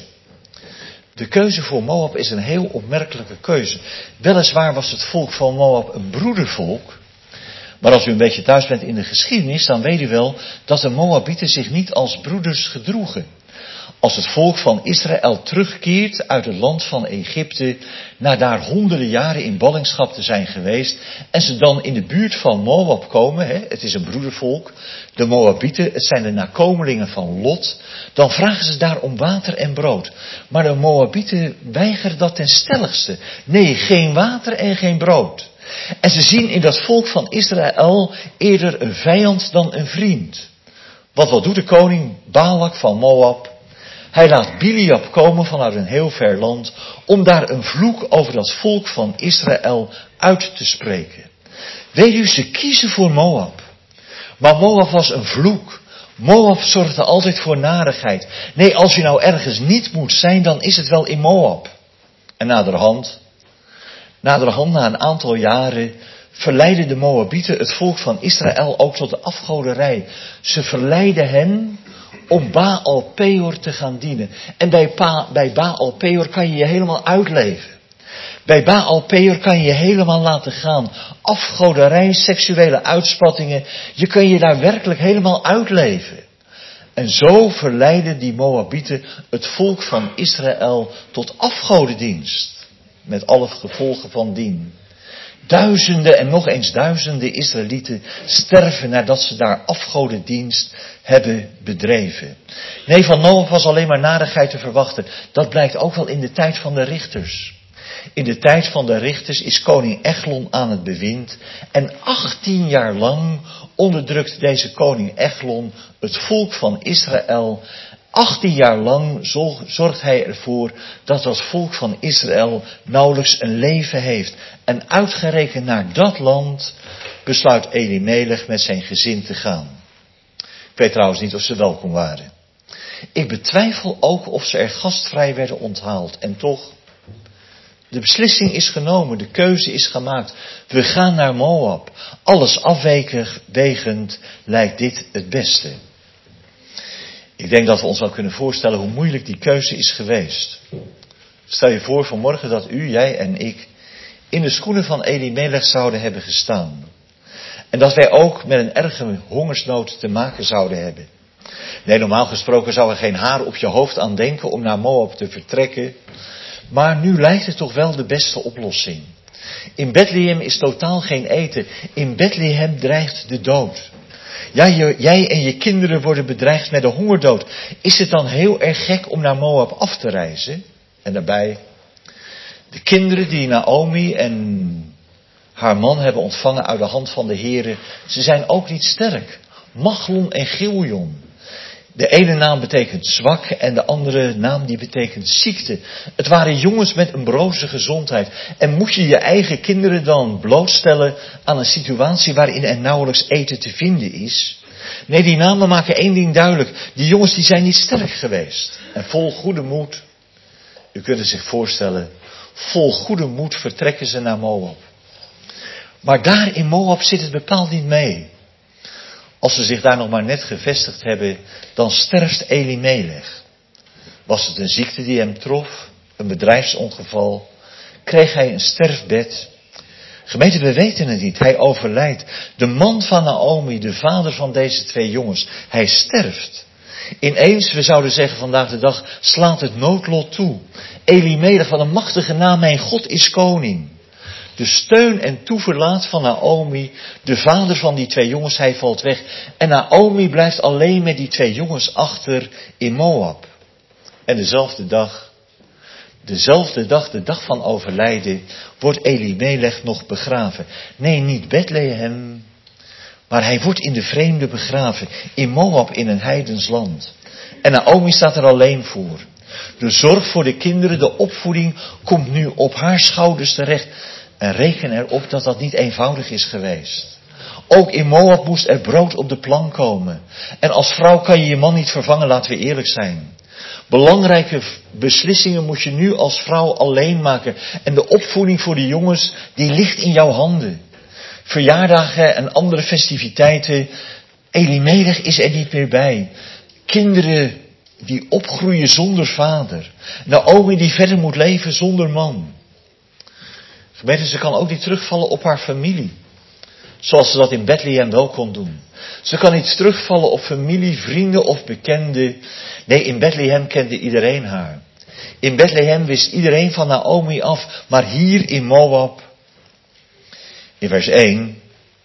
De keuze voor Moab is een heel opmerkelijke keuze. Weliswaar was het volk van Moab een broedervolk. Maar als u een beetje thuis bent in de geschiedenis, dan weet u wel dat de Moabieten zich niet als broeders gedroegen. Als het volk van Israël terugkeert uit het land van Egypte, na daar honderden jaren in ballingschap te zijn geweest, en ze dan in de buurt van Moab komen, hè, het is een broedervolk, de Moabieten, het zijn de nakomelingen van Lot, dan vragen ze daar om water en brood. Maar de Moabieten weigeren dat ten stelligste. Nee, geen water en geen brood. En ze zien in dat volk van Israël eerder een vijand dan een vriend. Want wat doet de koning Balak van Moab? Hij laat Biliab komen vanuit een heel ver land om daar een vloek over dat volk van Israël uit te spreken. Weet u, ze kiezen voor Moab. Maar Moab was een vloek. Moab zorgde altijd voor narigheid. Nee, als je nou ergens niet moet zijn, dan is het wel in Moab. En naderhand, naderhand na een aantal jaren, verleidden de Moabieten het volk van Israël ook tot de afgoderij. Ze verleidden hen om Baal Peor te gaan dienen. En bij, pa, bij Baal Peor kan je je helemaal uitleven. Bij Baal Peor kan je je helemaal laten gaan. Afgoderij, seksuele uitspattingen. Je kan je daar werkelijk helemaal uitleven. En zo verleiden die Moabieten het volk van Israël tot afgodendienst. Met alle gevolgen van dien. Duizenden en nog eens duizenden Israëlieten sterven nadat ze daar afgodendienst hebben bedreven. Nee, van Moab was alleen maar narigheid te verwachten. Dat blijkt ook wel in de tijd van de richters. In de tijd van de richters is koning Eglon aan het bewind. En achttien jaar lang onderdrukt deze koning Eglon het volk van Israël. achttien jaar lang zorgt hij ervoor dat dat volk van Israël nauwelijks een leven heeft. En uitgerekend naar dat land besluit Elimelech met zijn gezin te gaan. Ik weet trouwens niet of ze welkom waren. Ik betwijfel ook of ze er gastvrij werden onthaald. En toch, de beslissing is genomen, de keuze is gemaakt. We gaan naar Moab. Alles afwegend lijkt dit het beste. Ik denk dat we ons wel kunnen voorstellen hoe moeilijk die keuze is geweest. Stel je voor vanmorgen dat u, jij en ik in de schoenen van Elimelech zouden hebben gestaan. En dat wij ook met een erge hongersnood te maken zouden hebben. Nee, normaal gesproken zou er geen haar op je hoofd aan denken om naar Moab te vertrekken. Maar nu lijkt het toch wel de beste oplossing. In Bethlehem is totaal geen eten. In Bethlehem dreigt de dood. Ja, je, jij en je kinderen worden bedreigd met de hongerdood. Is het dan heel erg gek om naar Moab af te reizen? En daarbij, de kinderen die Naomi en haar man hebben ontvangen uit de hand van de Here, ze zijn ook niet sterk. Machlon en Giljon. De ene naam betekent zwak en de andere naam die betekent ziekte. Het waren jongens met een broze gezondheid. En moet je je eigen kinderen dan blootstellen aan een situatie waarin er nauwelijks eten te vinden is? Nee, die namen maken één ding duidelijk. Die jongens die zijn niet sterk geweest. En vol goede moed, u kunt het zich voorstellen, vol goede moed vertrekken ze naar Moab. Maar daar in Moab zit het bepaald niet mee. Als ze zich daar nog maar net gevestigd hebben, dan sterft Elimelech. Was het een ziekte die hem trof, een bedrijfsongeval, kreeg hij een sterfbed? Gemeente, we weten het niet. Hij overlijdt. De man van Naomi, de vader van deze twee jongens, hij sterft. Ineens, we zouden zeggen vandaag de dag, slaat het noodlot toe. Elimelech, wat een machtige naam, mijn God is koning. De steun en toeverlaat van Naomi, de vader van die twee jongens, hij valt weg. En Naomi blijft alleen met die twee jongens achter in Moab. En dezelfde dag, dezelfde dag, de dag van overlijden, wordt Elimelech nog begraven. Nee, niet Bethlehem, maar hij wordt in de vreemde begraven, in Moab, in een heidens land. En Naomi staat er alleen voor. De zorg voor de kinderen, de opvoeding, komt nu op haar schouders terecht. En reken erop dat dat niet eenvoudig is geweest. Ook in Moab moest er brood op de plank komen. En als vrouw kan je je man niet vervangen, laten we eerlijk zijn. Belangrijke beslissingen moet je nu als vrouw alleen maken. En de opvoeding voor de jongens, die ligt in jouw handen. Verjaardagen en andere festiviteiten, Elimelech is er niet meer bij. Kinderen die opgroeien zonder vader. Naomi die verder moet leven zonder man. Gemeente, ze kan ook niet terugvallen op haar familie. Zoals ze dat in Bethlehem wel kon doen. Ze kan niet terugvallen op familie, vrienden of bekenden. Nee, in Bethlehem kende iedereen haar. In Bethlehem wist iedereen van Naomi af. Maar hier in Moab, in vers één.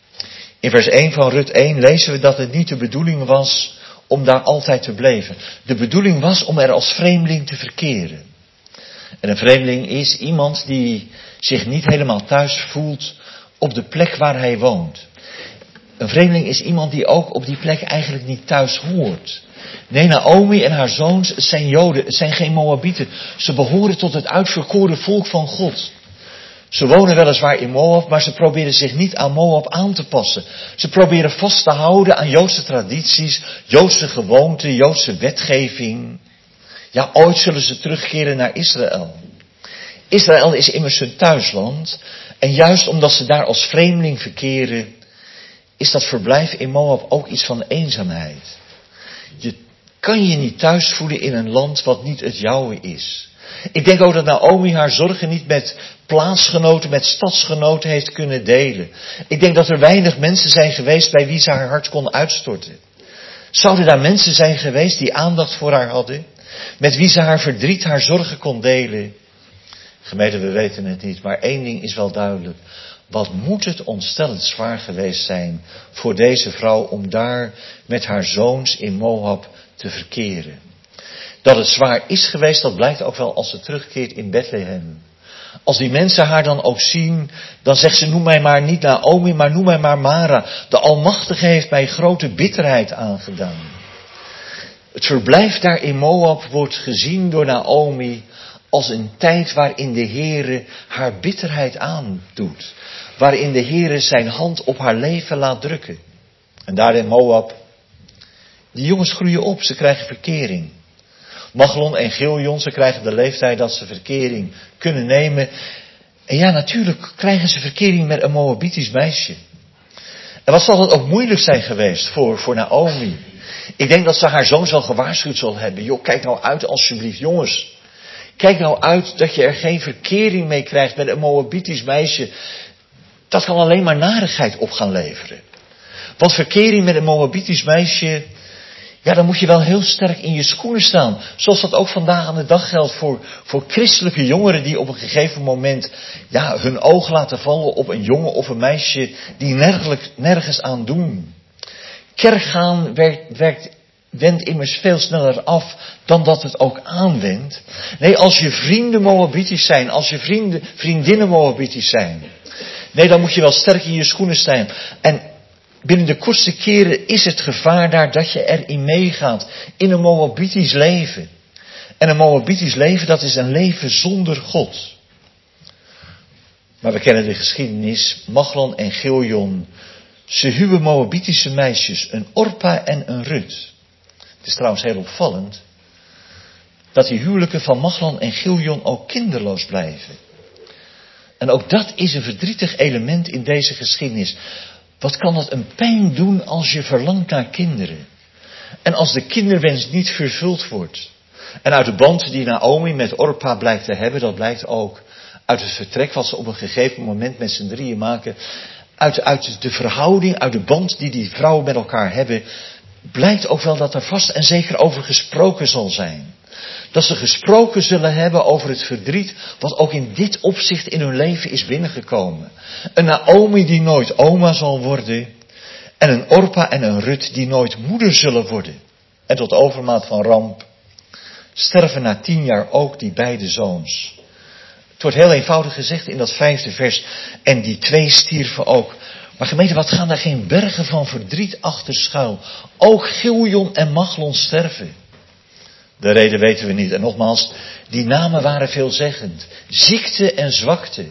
In vers één van Rut één lezen we dat het niet de bedoeling was om daar altijd te blijven. De bedoeling was om er als vreemdeling te verkeren. En een vreemdeling is iemand die zich niet helemaal thuis voelt op de plek waar hij woont. Een vreemdeling is iemand die ook op die plek eigenlijk niet thuis hoort. Nee, Naomi en haar zoons, het zijn Joden, het zijn geen Moabieten. Ze behoren tot het uitverkoren volk van God. Ze wonen weliswaar in Moab, maar ze proberen zich niet aan Moab aan te passen. Ze proberen vast te houden aan Joodse tradities, Joodse gewoonten, Joodse wetgeving. Ja, ooit zullen ze terugkeren naar Israël. Israël is immers hun thuisland. En juist omdat ze daar als vreemdeling verkeren, is dat verblijf in Moab ook iets van eenzaamheid. Je kan je niet thuis voelen in een land wat niet het jouwe is. Ik denk ook dat Naomi haar zorgen niet met plaatsgenoten, met stadsgenoten heeft kunnen delen. Ik denk dat er weinig mensen zijn geweest bij wie ze haar hart kon uitstorten. Zouden daar mensen zijn geweest die aandacht voor haar hadden? Met wie ze haar verdriet, haar zorgen kon delen? Gemeente, we weten het niet, maar één ding is wel duidelijk. Wat moet het ontstellend zwaar geweest zijn voor deze vrouw om daar met haar zoons in Moab te verkeren. Dat het zwaar is geweest, dat blijkt ook wel als ze terugkeert in Bethlehem. Als die mensen haar dan ook zien, dan zegt ze, noem mij maar niet Naomi, maar noem mij maar Mara. De Almachtige heeft mij grote bitterheid aangedaan. Het verblijf daar in Moab wordt gezien door Naomi als een tijd waarin de Heere haar bitterheid aandoet. Waarin de Heere zijn hand op haar leven laat drukken. En daar in Moab, die jongens groeien op, ze krijgen verkering. Machlon en Giljon, ze krijgen de leeftijd dat ze verkering kunnen nemen. En ja, natuurlijk krijgen ze verkering met een Moabitisch meisje. En wat zal het ook moeilijk zijn geweest voor, voor Naomi. Ik denk dat ze haar zoons wel gewaarschuwd zal hebben. Joh, kijk nou uit alsjeblieft, jongens. Kijk nou uit dat je er geen verkering mee krijgt met een Moabitisch meisje. Dat kan alleen maar narigheid op gaan leveren. Want verkering met een Moabitisch meisje, ja, dan moet je wel heel sterk in je schoenen staan. Zoals dat ook vandaag aan de dag geldt voor, voor christelijke jongeren die op een gegeven moment, ja, hun oog laten vallen op een jongen of een meisje die nergens, nergens aan doen. Kerkgaan werkt, werkt, wendt immers veel sneller af dan dat het ook aanwendt. Nee, als je vrienden Moabitisch zijn, als je vrienden, vriendinnen Moabitisch zijn, nee, dan moet je wel sterk in je schoenen staan. En binnen de kortste keren is het gevaar daar dat je erin meegaat. In een Moabitisch leven. En een Moabitisch leven, dat is een leven zonder God. Maar we kennen de geschiedenis. Machlon en Giljon. Ze huwen Moabitische meisjes. Een Orpa en een Rut. Het is trouwens heel opvallend. Dat die huwelijken van Machlon en Giljon ook kinderloos blijven. En ook dat is een verdrietig element in deze geschiedenis. Wat kan het een pijn doen als je verlangt naar kinderen? En als de kinderwens niet vervuld wordt. En uit de band die Naomi met Orpa blijkt te hebben, dat blijkt ook uit het vertrek wat ze op een gegeven moment met z'n drieën maken. Uit, uit de verhouding, uit de band die die vrouwen met elkaar hebben, blijkt ook wel dat er vast en zeker over gesproken zal zijn. Dat ze gesproken zullen hebben over het verdriet wat ook in dit opzicht in hun leven is binnengekomen. Een Naomi die nooit oma zal worden. En een Orpa en een Rut die nooit moeder zullen worden. En tot overmaat van ramp sterven na tien jaar ook die beide zoons. Het wordt heel eenvoudig gezegd in dat vijfde vers. En die twee stierven ook. Maar gemeente, wat gaan daar geen bergen van verdriet achter schuil. Ook Giljon en Machlon sterven. De reden weten we niet. En nogmaals, die namen waren veelzeggend. Ziekte en zwakte.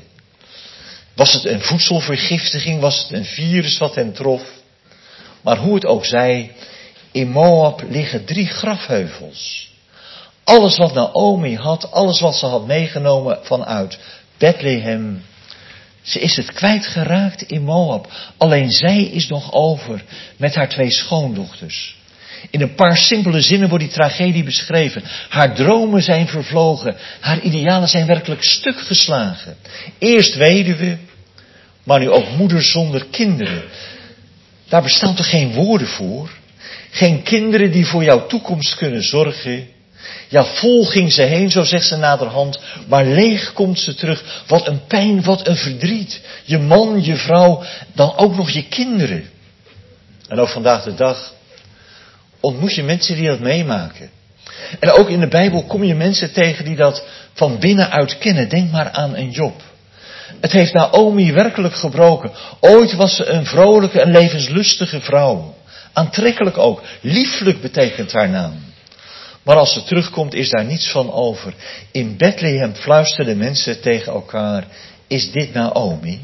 Was het een voedselvergiftiging? Was het een virus wat hen trof? Maar hoe het ook zij, in Moab liggen drie grafheuvels. Alles wat Naomi had, alles wat ze had meegenomen vanuit Bethlehem. Ze is het kwijtgeraakt in Moab. Alleen zij is nog over met haar twee schoondochters. In een paar simpele zinnen wordt die tragedie beschreven. Haar dromen zijn vervlogen. Haar idealen zijn werkelijk stuk geslagen. Eerst weduwe, maar nu ook moeder zonder kinderen. Daar bestaan toch geen woorden voor? Geen kinderen die voor jouw toekomst kunnen zorgen? Ja, vol ging ze heen, zo zegt ze naderhand, maar leeg komt ze terug. Wat een pijn, wat een verdriet. Je man, je vrouw, dan ook nog je kinderen. En ook vandaag de dag ontmoet je mensen die dat meemaken. En ook in de Bijbel kom je mensen tegen die dat van binnenuit kennen. Denk maar aan een Job. Het heeft Naomi werkelijk gebroken. Ooit was ze een vrolijke en levenslustige vrouw. Aantrekkelijk ook. Lieflijk betekent haar naam. Maar als ze terugkomt is daar niets van over. In Bethlehem fluisterden mensen tegen elkaar. Is dit Naomi?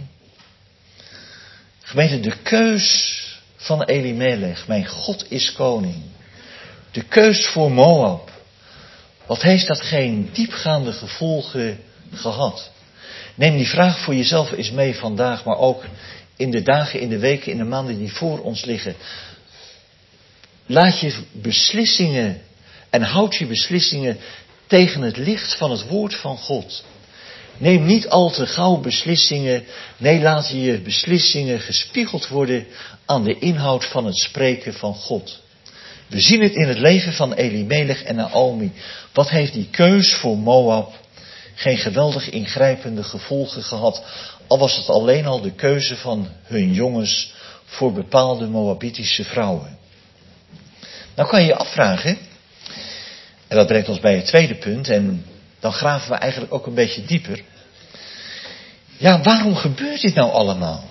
Gemeente, de keus van Elimelech. Mijn God is koning. De keus voor Moab. Wat heeft dat geen diepgaande gevolgen gehad? Neem die vraag voor jezelf eens mee vandaag. Maar ook in de dagen, in de weken, in de maanden die voor ons liggen. Laat je beslissingen en houd je beslissingen tegen het licht van het woord van God. Neem niet al te gauw beslissingen. Nee, laat je beslissingen gespiegeld worden aan de inhoud van het spreken van God. We zien het in het leven van Elimelech en Naomi. Wat heeft die keus voor Moab geen geweldig ingrijpende gevolgen gehad. Al was het alleen al de keuze van hun jongens voor bepaalde Moabitische vrouwen. Nou kan je je afvragen, en dat brengt ons bij het tweede punt, en dan graven we eigenlijk ook een beetje dieper. Ja, waarom gebeurt dit nou allemaal?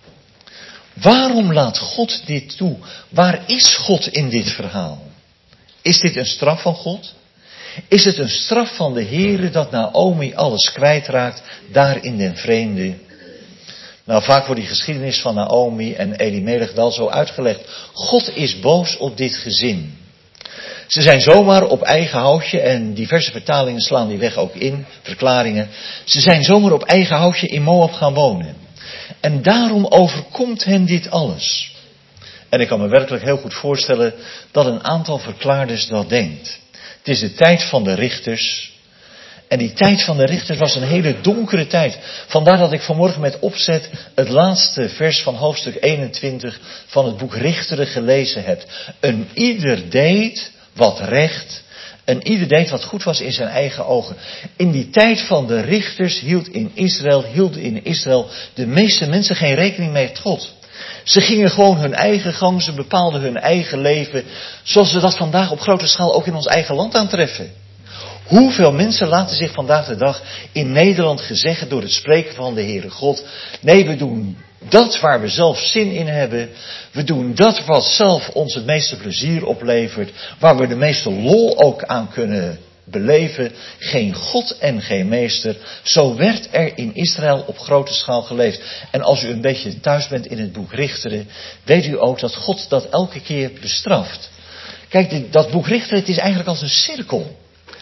Waarom laat God dit toe? Waar is God in dit verhaal? Is dit een straf van God? Is het een straf van de Heere dat Naomi alles kwijtraakt daar in den vreemde? Nou, vaak wordt die geschiedenis van Naomi en Elimelech wel zo uitgelegd. God is boos op dit gezin. Ze zijn zomaar op eigen houtje, en diverse vertalingen slaan die weg ook in, verklaringen. Ze zijn zomaar op eigen houtje in Moab gaan wonen. En daarom overkomt hen dit alles. En ik kan me werkelijk heel goed voorstellen dat een aantal verklaarders dat denkt. Het is de tijd van de richters. En die tijd van de richters was een hele donkere tijd. Vandaar dat ik vanmorgen met opzet het laatste vers van hoofdstuk eenentwintig van het boek Richteren gelezen heb. Een ieder deed wat recht. Een ieder deed wat goed was in zijn eigen ogen. In die tijd van de richters hield in Israël, hielden in Israël de meeste mensen geen rekening mee met God. Ze gingen gewoon hun eigen gang, ze bepaalden hun eigen leven, zoals we dat vandaag op grote schaal ook in ons eigen land aantreffen. Hoeveel mensen laten zich vandaag de dag in Nederland gezeggen door het spreken van de Heere God: nee, we doen dat waar we zelf zin in hebben. We doen dat wat zelf ons het meeste plezier oplevert. Waar we de meeste lol ook aan kunnen beleven. Geen God en geen meester. Zo werd er in Israël op grote schaal geleefd. En als u een beetje thuis bent in het boek Richteren, weet u ook dat God dat elke keer bestraft. Kijk, dat boek Richteren, het is eigenlijk als een cirkel.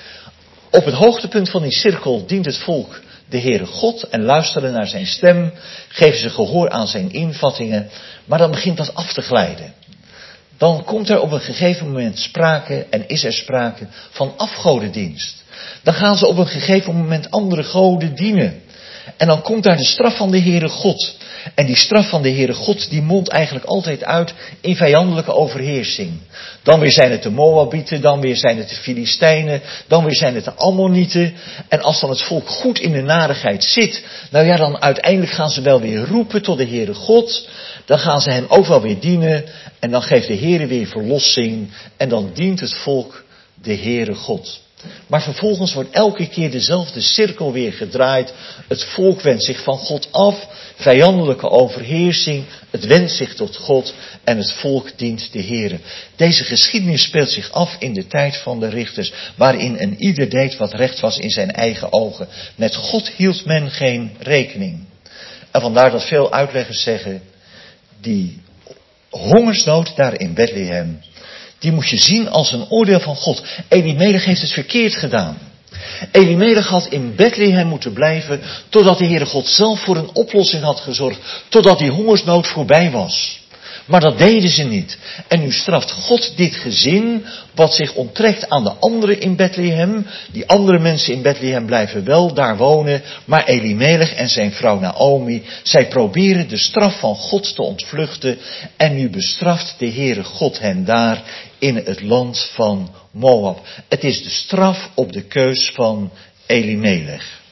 Op het hoogtepunt van die cirkel dient het volk de Heere God en luisteren naar zijn stem, geven ze gehoor aan zijn invattingen, maar dan begint dat af te glijden. Dan komt er op een gegeven moment sprake, en is er sprake, van afgodendienst. Dan gaan ze op een gegeven moment andere goden dienen. En dan komt daar de straf van de Heere God. En die straf van de Heere God, die mondt eigenlijk altijd uit in vijandelijke overheersing. Dan weer zijn het de Moabieten, dan weer zijn het de Filistijnen, dan weer zijn het de Ammonieten. En als dan het volk goed in de narigheid zit, nou ja, dan uiteindelijk gaan ze wel weer roepen tot de Heere God. Dan gaan ze hem ook wel weer dienen. En dan geeft de Heere weer verlossing. En dan dient het volk de Heere God. Maar vervolgens wordt elke keer dezelfde cirkel weer gedraaid. Het volk wendt zich van God af. Vijandelijke overheersing. Het wendt zich tot God. En het volk dient de Heere. Deze geschiedenis speelt zich af in de tijd van de richters. Waarin een ieder deed wat recht was in zijn eigen ogen. Met God hield men geen rekening. En vandaar dat veel uitleggers zeggen. Die hongersnood daar in Bethlehem. Die moet je zien als een oordeel van God. Elimelech heeft het verkeerd gedaan. Elimelech had in Bethlehem moeten blijven totdat de Heere God zelf voor een oplossing had gezorgd. Totdat die hongersnood voorbij was. Maar dat deden ze niet. En nu straft God dit gezin wat zich onttrekt aan de anderen in Bethlehem. Die andere mensen in Bethlehem blijven wel daar wonen. Maar Elimelech en zijn vrouw Naomi, zij proberen de straf van God te ontvluchten. En nu bestraft de Heere God hen daar in het land van Moab. Het is de straf op de keus van Elimelech.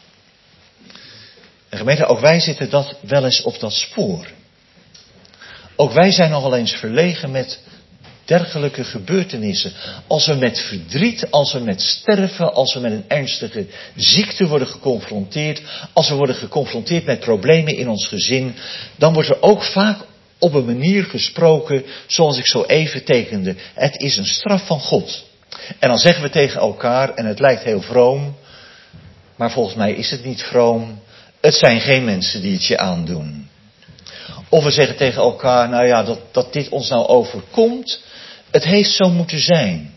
En gemeente, ook wij zitten dat wel eens op dat spoor. Ook wij zijn nogal eens verlegen met dergelijke gebeurtenissen. Als we met verdriet, als we met sterven, als we met een ernstige ziekte worden geconfronteerd, als we worden geconfronteerd met problemen in ons gezin, dan wordt er ook vaak op een manier gesproken zoals ik zo even tekende. Het is een straf van God. En dan zeggen we tegen elkaar, en het lijkt heel vroom, maar volgens mij is het niet vroom, het zijn geen mensen die het je aandoen. Of we zeggen tegen elkaar, nou ja, dat, dat dit ons nou overkomt, het heeft zo moeten zijn.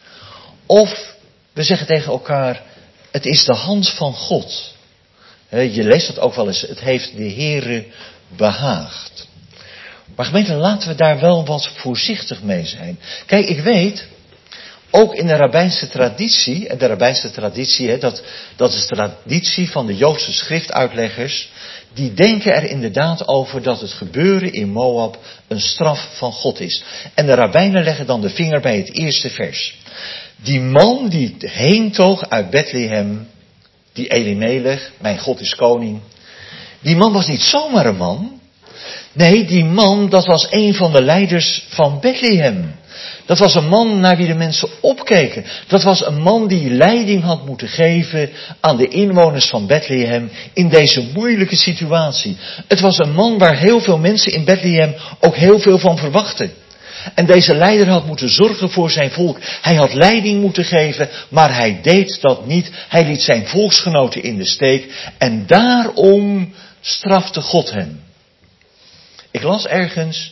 Of we zeggen tegen elkaar, het is de hand van God. Je leest dat ook wel eens, het heeft de Heere behaagd. Maar gemeente, laten we daar wel wat voorzichtig mee zijn. Kijk, ik weet, ook in de rabbijnse traditie, en de rabbijnse traditie, hè, dat, dat is de traditie van de Joodse schriftuitleggers, die denken er inderdaad over dat het gebeuren in Moab een straf van God is. En de rabbijnen leggen dan de vinger bij het eerste vers. Die man die heen toog uit Bethlehem, die Elimelech, mijn God is koning, die man was niet zomaar een man. Nee, die man, dat was een van de leiders van Bethlehem. Dat was een man naar wie de mensen opkeken. Dat was een man die leiding had moeten geven aan de inwoners van Bethlehem in deze moeilijke situatie. Het was een man waar heel veel mensen in Bethlehem ook heel veel van verwachten. En deze leider had moeten zorgen voor zijn volk. Hij had leiding moeten geven, maar hij deed dat niet. Hij liet zijn volksgenoten in de steek en daarom strafte God hem. Ik las ergens,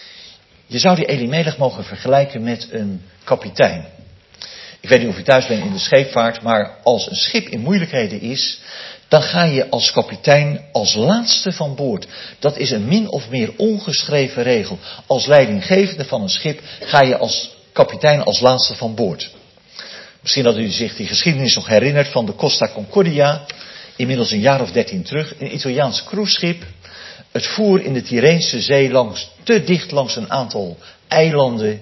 je zou die Elimelech mogen vergelijken met een kapitein. Ik weet niet of u thuis bent in de scheepvaart, maar als een schip in moeilijkheden is, dan ga je als kapitein als laatste van boord. Dat is een min of meer ongeschreven regel. Als leidinggevende van een schip ga je als kapitein als laatste van boord. Misschien dat u zich die geschiedenis nog herinnert van de Costa Concordia, inmiddels een jaar of dertien terug, een Italiaans cruiseschip. Het voer in de Tyreense zee langs, te dicht langs een aantal eilanden.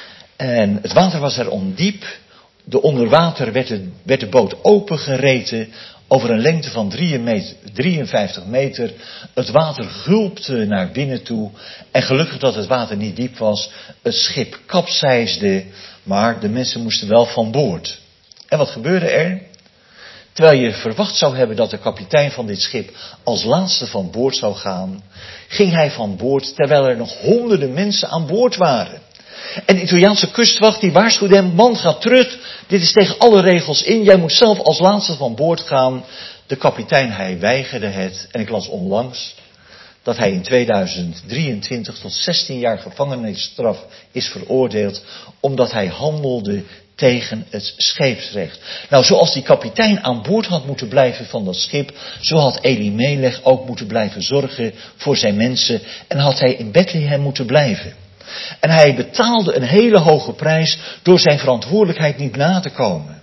En het water was er ondiep. De onder water werd de, werd de boot opengereten over een lengte van drieënvijftig meter. Het water gulpte naar binnen toe. En gelukkig dat het water niet diep was. Het schip kapseisde, maar de mensen moesten wel van boord. En wat gebeurde er? terwijl je verwacht zou hebben dat de kapitein van dit schip als laatste van boord zou gaan, ging hij van boord terwijl er nog honderden mensen aan boord waren. En de Italiaanse kustwacht die waarschuwde hem, man, ga terug, dit is tegen alle regels in, jij moet zelf als laatste van boord gaan. De kapitein, hij weigerde het, en ik las onlangs dat hij in tweeduizend drieëntwintig tot zestien jaar gevangenisstraf is veroordeeld, omdat hij handelde tegen het scheepsrecht. Nou, zoals die kapitein aan boord had moeten blijven van dat schip, zo had Elimelech ook moeten blijven zorgen voor zijn mensen en had hij in Bethlehem moeten blijven. En hij betaalde een hele hoge prijs door zijn verantwoordelijkheid niet na te komen.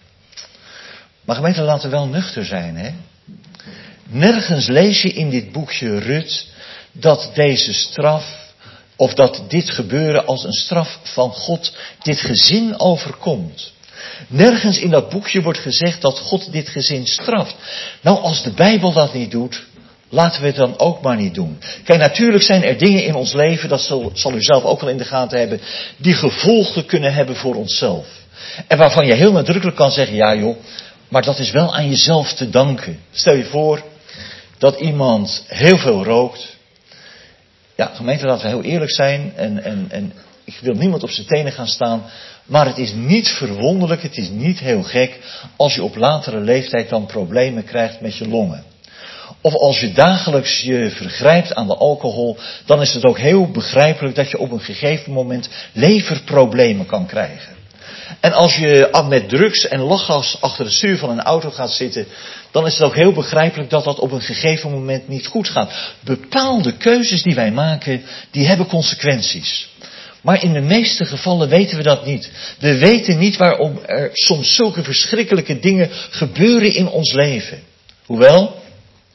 Maar gemeente, laten we wel nuchter zijn, hè? Nergens lees je in dit boekje Rut dat deze straf, of dat dit gebeuren als een straf van God dit gezin overkomt. Nergens in dat boekje wordt gezegd dat God dit gezin straft. Nou, als de Bijbel dat niet doet, laten we het dan ook maar niet doen. Kijk, natuurlijk zijn er dingen in ons leven, dat zal, zal u zelf ook wel in de gaten hebben, die gevolgen kunnen hebben voor onszelf. En waarvan je heel nadrukkelijk kan zeggen, ja joh, maar dat is wel aan jezelf te danken. Stel je voor dat iemand heel veel rookt. Ja, gemeente, laten we heel eerlijk zijn. En, en, en ik wil niemand op zijn tenen gaan staan. Maar het is niet verwonderlijk, het is niet heel gek als je op latere leeftijd dan problemen krijgt met je longen. Of als je dagelijks je vergrijpt aan de alcohol, dan is het ook heel begrijpelijk dat je op een gegeven moment leverproblemen kan krijgen. En als je met drugs en lachgas achter het stuur van een auto gaat zitten, dan is het ook heel begrijpelijk dat dat op een gegeven moment niet goed gaat. Bepaalde keuzes die wij maken, die hebben consequenties. Maar in de meeste gevallen weten we dat niet. We weten niet waarom er soms zulke verschrikkelijke dingen gebeuren in ons leven. Hoewel,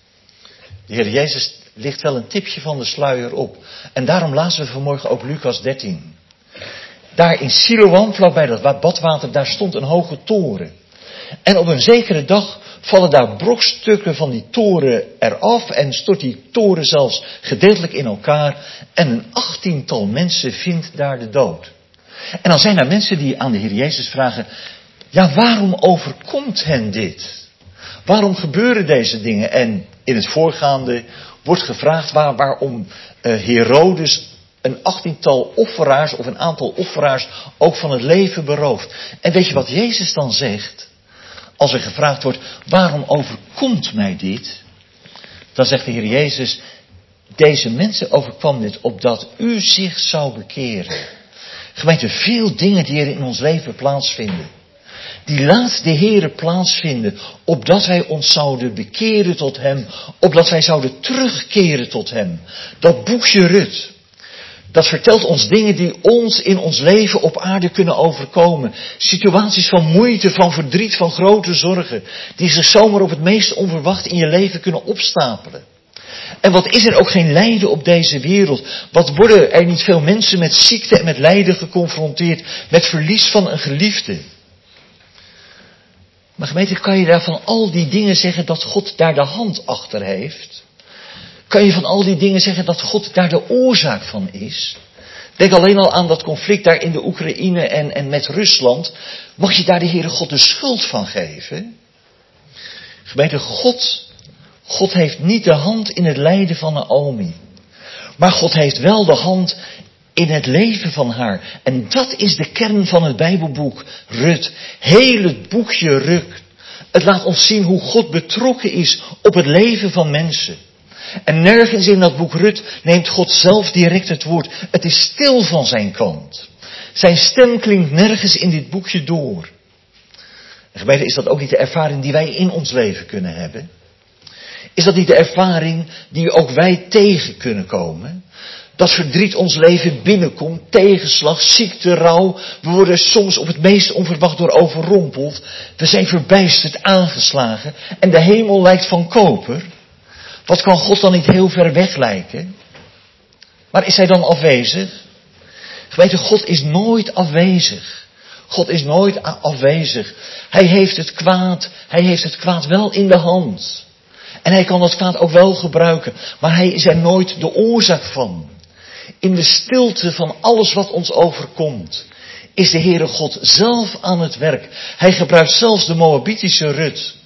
de Heer Jezus ligt wel een tipje van de sluier op. En daarom lazen we vanmorgen ook Lucas dertien. Daar in Siloam, vlakbij dat badwater, daar stond een hoge toren. En op een zekere dag vallen daar brokstukken van die toren eraf en stort die toren zelfs gedeeltelijk in elkaar. En een achttiental mensen vindt daar de dood. En dan zijn er mensen die aan de Heer Jezus vragen, ja, waarom overkomt hen dit? Waarom gebeuren deze dingen? En in het voorgaande wordt gevraagd waar, waarom uh, Herodes een achttiental offeraars of een aantal offeraars ook van het leven berooft. En weet je wat Jezus dan zegt? Als er gevraagd wordt, waarom overkomt mij dit? Dan zegt de Heer Jezus, deze mensen overkwam dit opdat u zich zou bekeren. Gemeente, veel dingen die er in ons leven plaatsvinden, die laat de Heere plaatsvinden, opdat wij ons zouden bekeren tot Hem, opdat wij zouden terugkeren tot Hem. Dat boekje Rut, dat vertelt ons dingen die ons in ons leven op aarde kunnen overkomen. Situaties van moeite, van verdriet, van grote zorgen, die zich zomaar op het meest onverwacht in je leven kunnen opstapelen. En wat is er ook geen lijden op deze wereld? Wat worden er niet veel mensen met ziekte en met lijden geconfronteerd, met verlies van een geliefde? Maar gemeente, kan je daar van al die dingen zeggen dat God daar de hand achter heeft? Kan je van al die dingen zeggen dat God daar de oorzaak van is? Denk alleen al aan dat conflict daar in de Oekraïne en, en met Rusland. Mag je daar de Heere God de schuld van geven? Gemeente, God, God heeft niet de hand in het lijden van Naomi. Maar God heeft wel de hand in het leven van haar. En dat is de kern van het Bijbelboek Rut. Heel het boekje Rut. Het laat ons zien hoe God betrokken is op het leven van mensen. En nergens in dat boek Rut neemt God zelf direct het woord. Het is stil van zijn kant. Zijn stem klinkt nergens in dit boekje door. En gemeente, is dat ook niet de ervaring die wij in ons leven kunnen hebben? Is dat niet de ervaring die ook wij tegen kunnen komen? Dat verdriet ons leven binnenkomt, tegenslag, ziekte, rouw. We worden soms op het meest onverwacht door overrompeld. We zijn verbijsterd, aangeslagen. En de hemel lijkt van koper. Wat kan God dan niet heel ver weg lijken? Maar is hij dan afwezig? Gemeente, God is nooit afwezig. God is nooit afwezig. Hij heeft het kwaad, hij heeft het kwaad wel in de hand. En hij kan dat kwaad ook wel gebruiken. Maar hij is er nooit de oorzaak van. In de stilte van alles wat ons overkomt, is de Heere God zelf aan het werk. Hij gebruikt zelfs de Moabitische Rut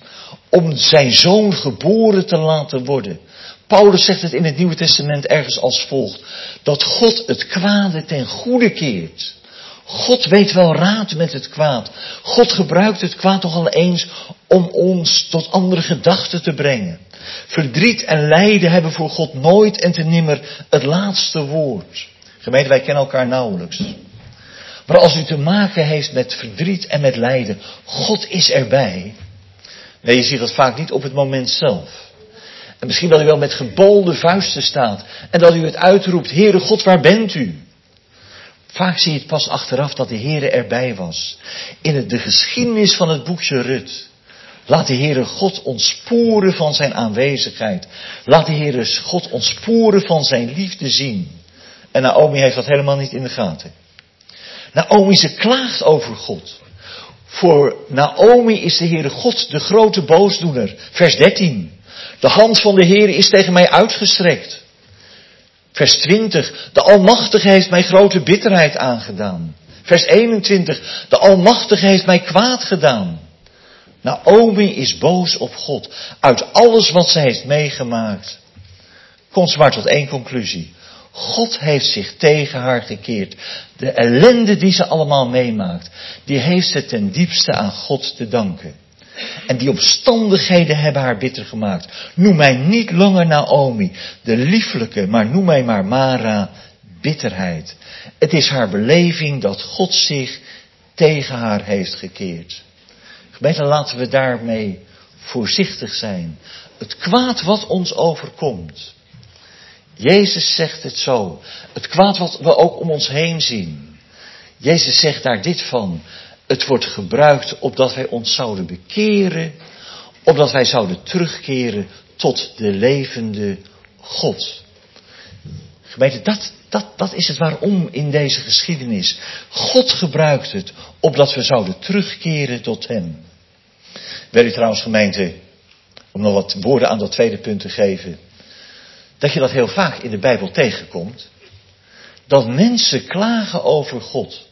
om zijn zoon geboren te laten worden. Paulus zegt het in het Nieuwe Testament ergens als volgt. Dat God het kwade ten goede keert. God weet wel raad met het kwaad. God gebruikt het kwaad toch al eens om ons tot andere gedachten te brengen. Verdriet en lijden hebben voor God nooit en te nimmer het laatste woord. Gemeente, wij kennen elkaar nauwelijks. Maar als u te maken heeft met verdriet en met lijden, God is erbij. Nee, je ziet dat vaak niet op het moment zelf. En misschien dat u wel met gebalde vuisten staat en dat u het uitroept, Heere God, waar bent u? Vaak zie je het pas achteraf dat de Heere erbij was. In het, de geschiedenis van het boekje Rut. Laat de Heere God ons sporen van zijn aanwezigheid. Laat de Heere God ons sporen van zijn liefde zien. En Naomi heeft dat helemaal niet in de gaten. Naomi, ze klaagt over God. Voor Naomi is de Heere God de grote boosdoener. Vers dertien. De hand van de Heere is tegen mij uitgestrekt. Vers twintig. De Almachtige heeft mij grote bitterheid aangedaan. Vers eenentwintig. De Almachtige heeft mij kwaad gedaan. Naomi is boos op God. Uit alles wat zij heeft meegemaakt, komt ze maar tot één conclusie. God heeft zich tegen haar gekeerd. De ellende die ze allemaal meemaakt, die heeft ze ten diepste aan God te danken. En die omstandigheden hebben haar bitter gemaakt. Noem mij niet langer Naomi, de lieflijke, maar noem mij maar Mara, bitterheid. Het is haar beleving dat God zich tegen haar heeft gekeerd. Gemeente, laten we daarmee voorzichtig zijn. Het kwaad wat ons overkomt. Jezus zegt het zo. Het kwaad wat we ook om ons heen zien. Jezus zegt daar dit van. Het wordt gebruikt opdat wij ons zouden bekeren. Opdat wij zouden terugkeren tot de levende God. Gemeente, dat, dat, dat is het waarom in deze geschiedenis. God gebruikt het opdat we zouden terugkeren tot hem. Wil u trouwens, gemeente, om nog wat woorden aan dat tweede punt te geven, dat je dat heel vaak in de Bijbel tegenkomt. Dat mensen klagen over God.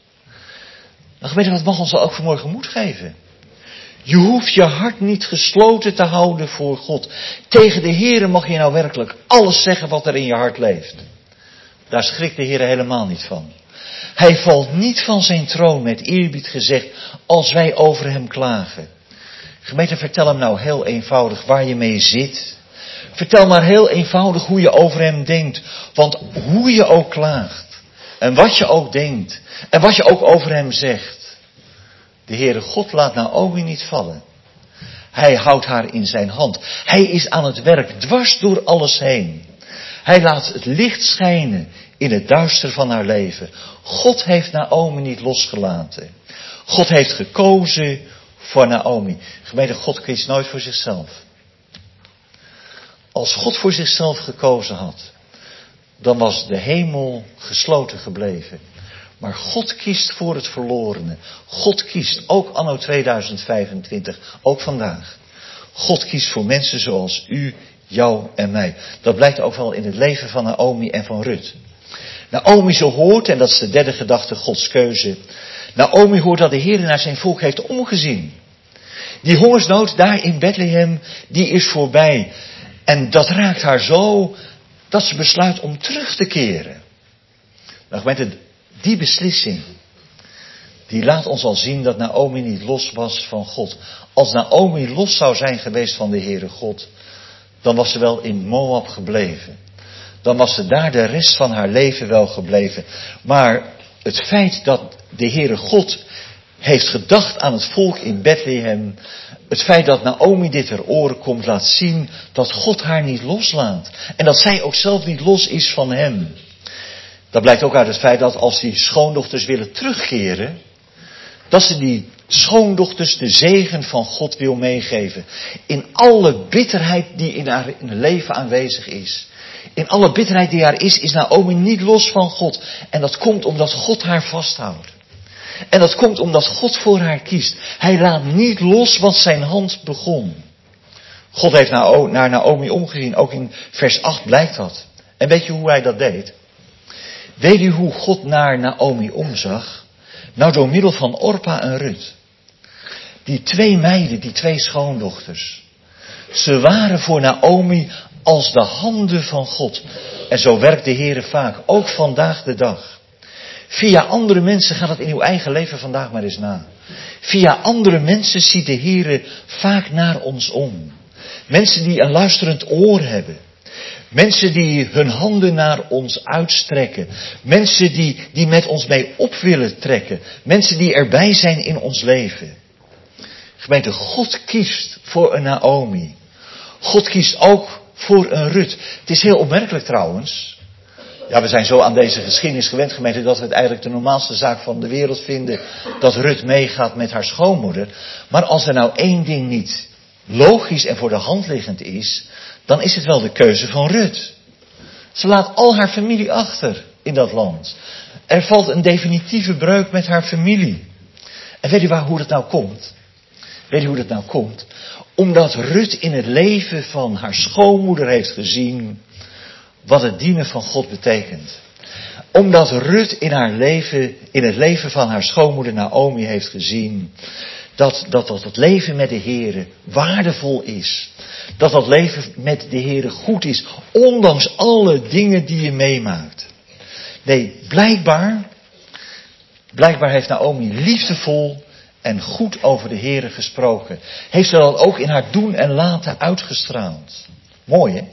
Nou, gemeente, dat mag ons ook vanmorgen moed geven. Je hoeft je hart niet gesloten te houden voor God. Tegen de Heere mag je nou werkelijk alles zeggen wat er in je hart leeft. Daar schrikt de Heere helemaal niet van. Hij valt niet van zijn troon, met eerbied gezegd, als wij over hem klagen. Gemeente, vertel hem nou heel eenvoudig waar je mee zit. Vertel maar heel eenvoudig hoe je over hem denkt. Want hoe je ook klaagt, en wat je ook denkt, en wat je ook over hem zegt, de Heere God laat Naomi niet vallen. Hij houdt haar in zijn hand. Hij is aan het werk, dwars door alles heen. Hij laat het licht schijnen in het duister van haar leven. God heeft Naomi niet losgelaten. God heeft gekozen voor Naomi. Gemeente, God kiest nooit voor zichzelf. Als God voor zichzelf gekozen had, dan was de hemel gesloten gebleven. Maar God kiest voor het verlorene. God kiest, ook anno tweeduizend vijfentwintig, ook vandaag. God kiest voor mensen zoals u, jou en mij. Dat blijkt ook wel in het leven van Naomi en van Rut. Naomi zo hoort, en dat is de derde gedachte, Gods keuze. Naomi hoort dat de Heer naar zijn volk heeft omgezien. Die hongersnood daar in Bethlehem, die is voorbij. En dat raakt haar zo, dat ze besluit om terug te keren. Nou, gemeente, die beslissing, die laat ons al zien dat Naomi niet los was van God. Als Naomi los zou zijn geweest van de Heere God, dan was ze wel in Moab gebleven. Dan was ze daar de rest van haar leven wel gebleven. Maar het feit dat de Heere God heeft gedacht aan het volk in Bethlehem, het feit dat Naomi dit ter oren komt, laat zien dat God haar niet loslaat. En dat zij ook zelf niet los is van hem. Dat blijkt ook uit het feit dat als die schoondochters willen terugkeren, dat ze die schoondochters de zegen van God wil meegeven. In alle bitterheid die in haar in het leven aanwezig is. In alle bitterheid die haar is, is Naomi niet los van God. En dat komt omdat God haar vasthoudt. En dat komt omdat God voor haar kiest. Hij laat niet los wat zijn hand begon. God heeft naar Naomi omgezien. Ook in vers acht blijkt dat. En weet je hoe hij dat deed? Weet u hoe God naar Naomi omzag? Nou, door middel van Orpa en Rut. Die twee meiden, die twee schoondochters. Ze waren voor Naomi als de handen van God. En zo werkt de Heere vaak, ook vandaag de dag. Via andere mensen, gaat het in uw eigen leven vandaag maar eens na. Via andere mensen ziet de Heere vaak naar ons om. Mensen die een luisterend oor hebben. Mensen die hun handen naar ons uitstrekken. Mensen die, die met ons mee op willen trekken. Mensen die erbij zijn in ons leven. Gemeente, God kiest voor een Naomi. God kiest ook voor een Rut. Het is heel opmerkelijk trouwens. Ja, we zijn zo aan deze geschiedenis gewend, gemeente, dat we het eigenlijk de normaalste zaak van de wereld vinden. Dat Rut meegaat met haar schoonmoeder. Maar als er nou één ding niet logisch en voor de hand liggend is, dan is het wel de keuze van Rut. Ze laat al haar familie achter in dat land. Er valt een definitieve breuk met haar familie. En weet u waar, hoe dat nou komt? Weet u hoe dat nou komt? Omdat Rut in het leven van haar schoonmoeder heeft gezien wat het dienen van God betekent. Omdat Rut in haar leven, in het leven van haar schoonmoeder Naomi heeft gezien dat, dat, dat het leven met de Heere waardevol is. Dat dat leven met de Heere goed is, ondanks alle dingen die je meemaakt. Nee, blijkbaar, blijkbaar heeft Naomi liefdevol en goed over de Heere gesproken. Heeft ze dat ook in haar doen en laten uitgestraald. Mooi, hè?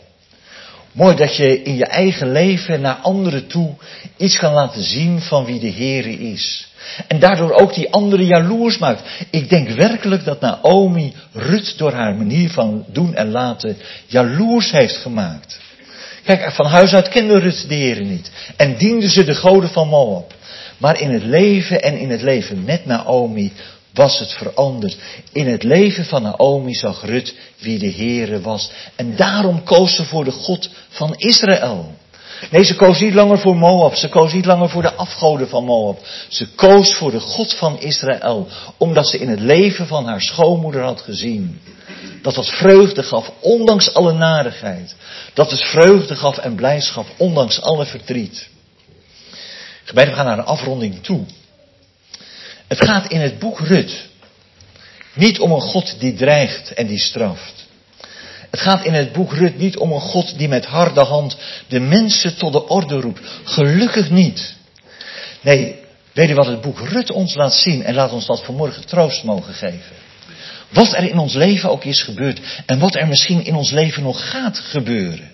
Mooi dat je in je eigen leven naar anderen toe iets kan laten zien van wie de Heere is. En daardoor ook die anderen jaloers maakt. Ik denk werkelijk dat Naomi Rut door haar manier van doen en laten jaloers heeft gemaakt. Kijk, van huis uit kende Rut de Heere niet. En diende ze de goden van Moab. Maar in het leven en in het leven met Naomi was het veranderd. In het leven van Naomi zag Rut wie de Heere was. En daarom koos ze voor de God van Israël. Nee, ze koos niet langer voor Moab. Ze koos niet langer voor de afgoden van Moab. Ze koos voor de God van Israël. Omdat ze in het leven van haar schoonmoeder had gezien dat dat vreugde gaf, ondanks alle narigheid. Dat het vreugde gaf en blijdschap, ondanks alle verdriet. Gemeente, we gaan naar een afronding toe. Het gaat in het boek Rut niet om een God die dreigt en die straft. Het gaat in het boek Rut niet om een God die met harde hand de mensen tot de orde roept. Gelukkig niet. Nee, weet u wat het boek Rut ons laat zien? En laat ons dat vanmorgen troost mogen geven. Wat er in ons leven ook is gebeurd. En wat er misschien in ons leven nog gaat gebeuren.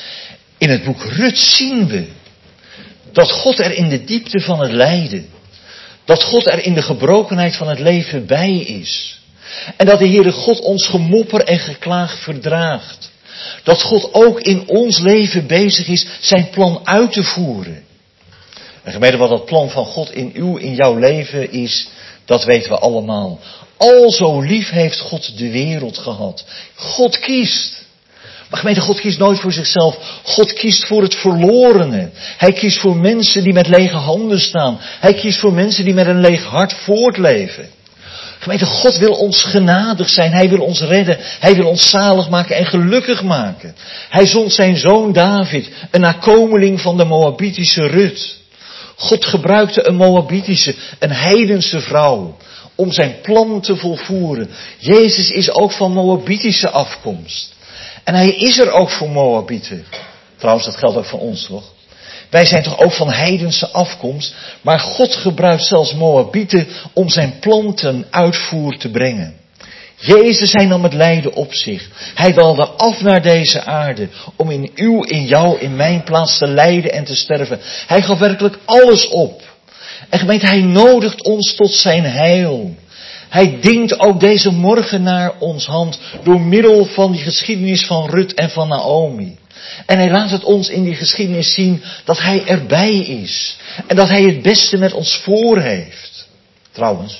In het boek Rut zien we dat God er in de diepte van het lijden, dat God er in de gebrokenheid van het leven bij is. En dat de Heere God ons gemopper en geklaag verdraagt. Dat God ook in ons leven bezig is zijn plan uit te voeren. En gemeente, wat dat plan van God in uw, in jouw leven is, dat weten we allemaal. Al zo lief heeft God de wereld gehad. God kiest. Maar gemeente, God kiest nooit voor zichzelf. God kiest voor het verlorene. Hij kiest voor mensen die met lege handen staan. Hij kiest voor mensen die met een leeg hart voortleven. Gemeente, God wil ons genadig zijn. Hij wil ons redden. Hij wil ons zalig maken en gelukkig maken. Hij zond zijn zoon David, een nakomeling van de Moabitische Rut. God gebruikte een Moabitische, een heidense vrouw, om zijn plan te volvoeren. Jezus is ook van Moabitische afkomst. En hij is er ook voor Moabieten. Trouwens, dat geldt ook voor ons, toch? Wij zijn toch ook van heidense afkomst. Maar God gebruikt zelfs Moabieten om zijn plan ten uitvoer te brengen. Jezus, hij nam het lijden op zich. Hij daalde af naar deze aarde om in uw, in jou, in mijn plaats te lijden en te sterven. Hij gaf werkelijk alles op. En gemeente, hij nodigt ons tot zijn heil. Hij dingt ook deze morgen naar ons hand door middel van die geschiedenis van Rut en van Naomi. En hij laat het ons in die geschiedenis zien dat hij erbij is. En dat hij het beste met ons voor heeft. Trouwens,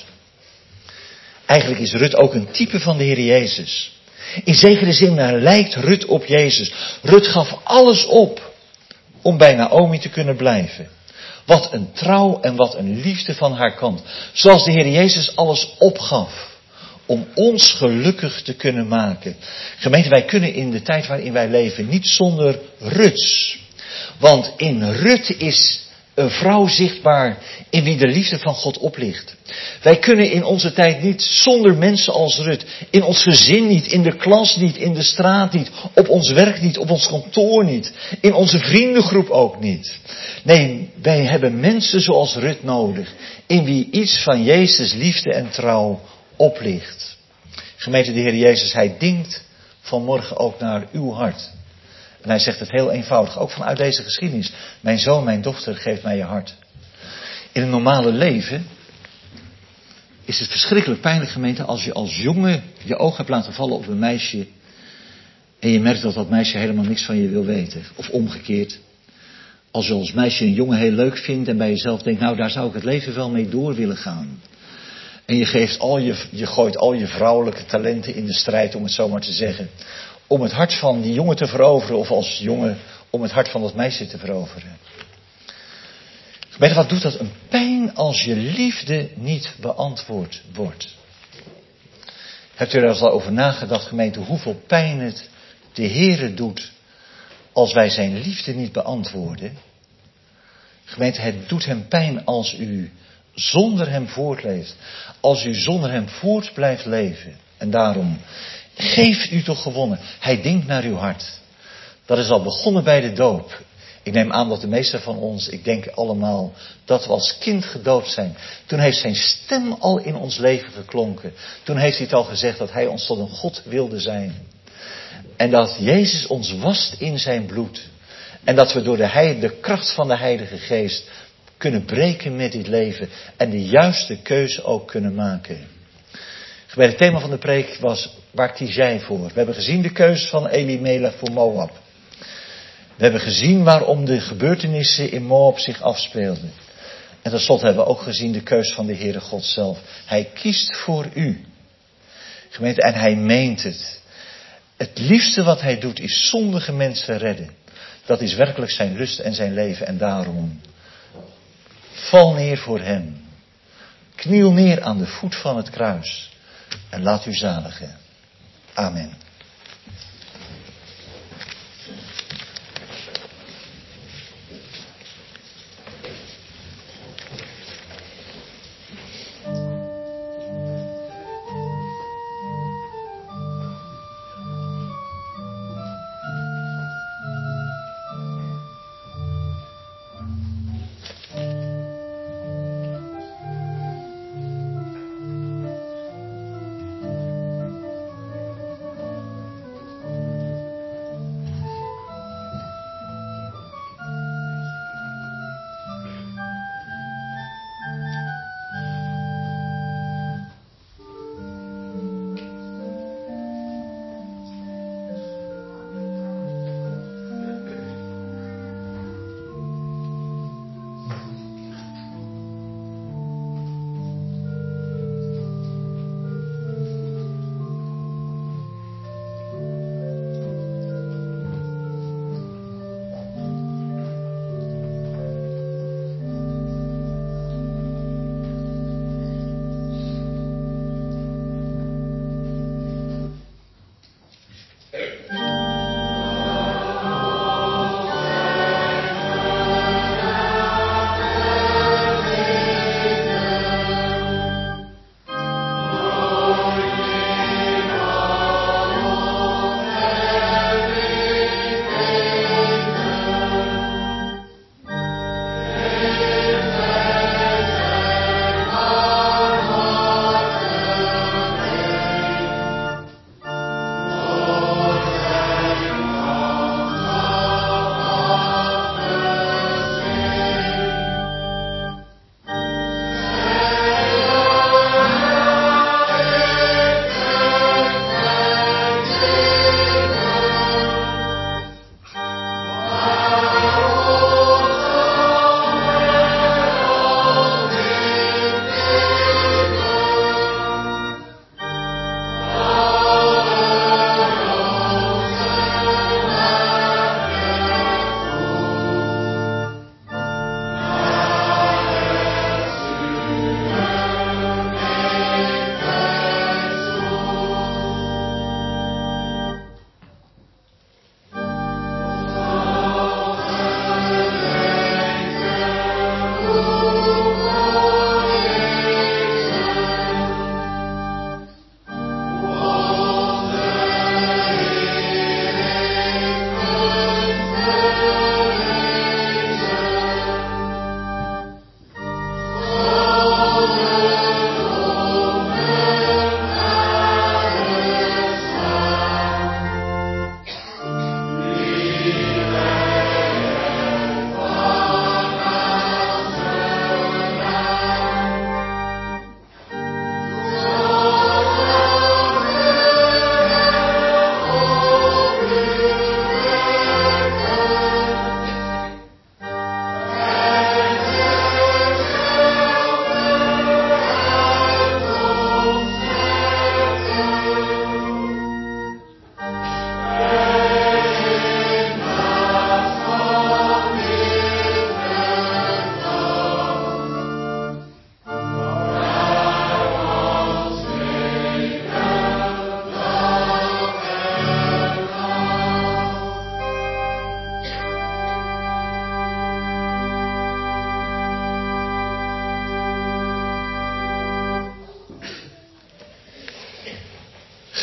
eigenlijk is Rut ook een type van de Heer Jezus. In zekere zin lijkt Rut op Jezus. Rut gaf alles op om bij Naomi te kunnen blijven. Wat een trouw en wat een liefde van haar kant. Zoals de Heer Jezus alles opgaf om ons gelukkig te kunnen maken. Gemeente, wij kunnen in de tijd waarin wij leven niet zonder Ruts. Want in Rut is een vrouw zichtbaar in wie de liefde van God oplicht. Wij kunnen in onze tijd niet zonder mensen als Rut. In ons gezin niet, in de klas niet, in de straat niet, op ons werk niet, op ons kantoor niet. In onze vriendengroep ook niet. Nee, wij hebben mensen zoals Rut nodig. In wie iets van Jezus liefde en trouw oplicht. Gemeente, de Heer Jezus, Hij dingt vanmorgen ook naar uw hart. En Hij zegt het heel eenvoudig, ook vanuit deze geschiedenis. Mijn zoon, mijn dochter, geef mij je hart. In een normale leven is het verschrikkelijk pijnlijk, gemeente, als je als jongen je oog hebt laten vallen op een meisje. En je merkt dat dat meisje helemaal niks van je wil weten. Of omgekeerd. Als je als meisje een jongen heel leuk vindt en bij jezelf denkt, nou daar zou ik het leven wel mee door willen gaan. En je, geeft al je, je gooit al je vrouwelijke talenten in de strijd, om het zo maar te zeggen. Om het hart van die jongen te veroveren, of als jongen om het hart van dat meisje te veroveren. Weet je, wat doet dat een pijn als je liefde niet beantwoord wordt? Hebt u er eens al over nagedacht, gemeente, hoeveel pijn het de Heere doet als wij zijn liefde niet beantwoorden? Gemeente, het doet hem pijn als u zonder hem voortleeft. Als u zonder hem voort blijft leven. En daarom, geeft u toch gewonnen. Hij denkt naar uw hart. Dat is al begonnen bij de doop. Ik neem aan dat de meesten van ons, ik denk allemaal, dat we als kind gedoopt zijn. Toen heeft zijn stem al in ons leven geklonken. Toen heeft hij het al gezegd dat hij ons tot een God wilde zijn. En dat Jezus ons wast in zijn bloed. En dat we door de, heil, de kracht van de Heilige Geest kunnen breken met dit leven. En de juiste keuze ook kunnen maken. Bij het thema van de preek was, waar kies jij voor? We hebben gezien de keuze van Elimelech voor Moab. We hebben gezien waarom de gebeurtenissen in Moab zich afspeelden. En tenslotte hebben we ook gezien de keus van de Heere God zelf. Hij kiest voor u. Gemeente, en hij meent het. Het liefste wat hij doet is zondige mensen redden. Dat is werkelijk zijn lust en zijn leven. En daarom, val neer voor hem. Kniel neer aan de voet van het kruis. En laat u zaligen. Amen.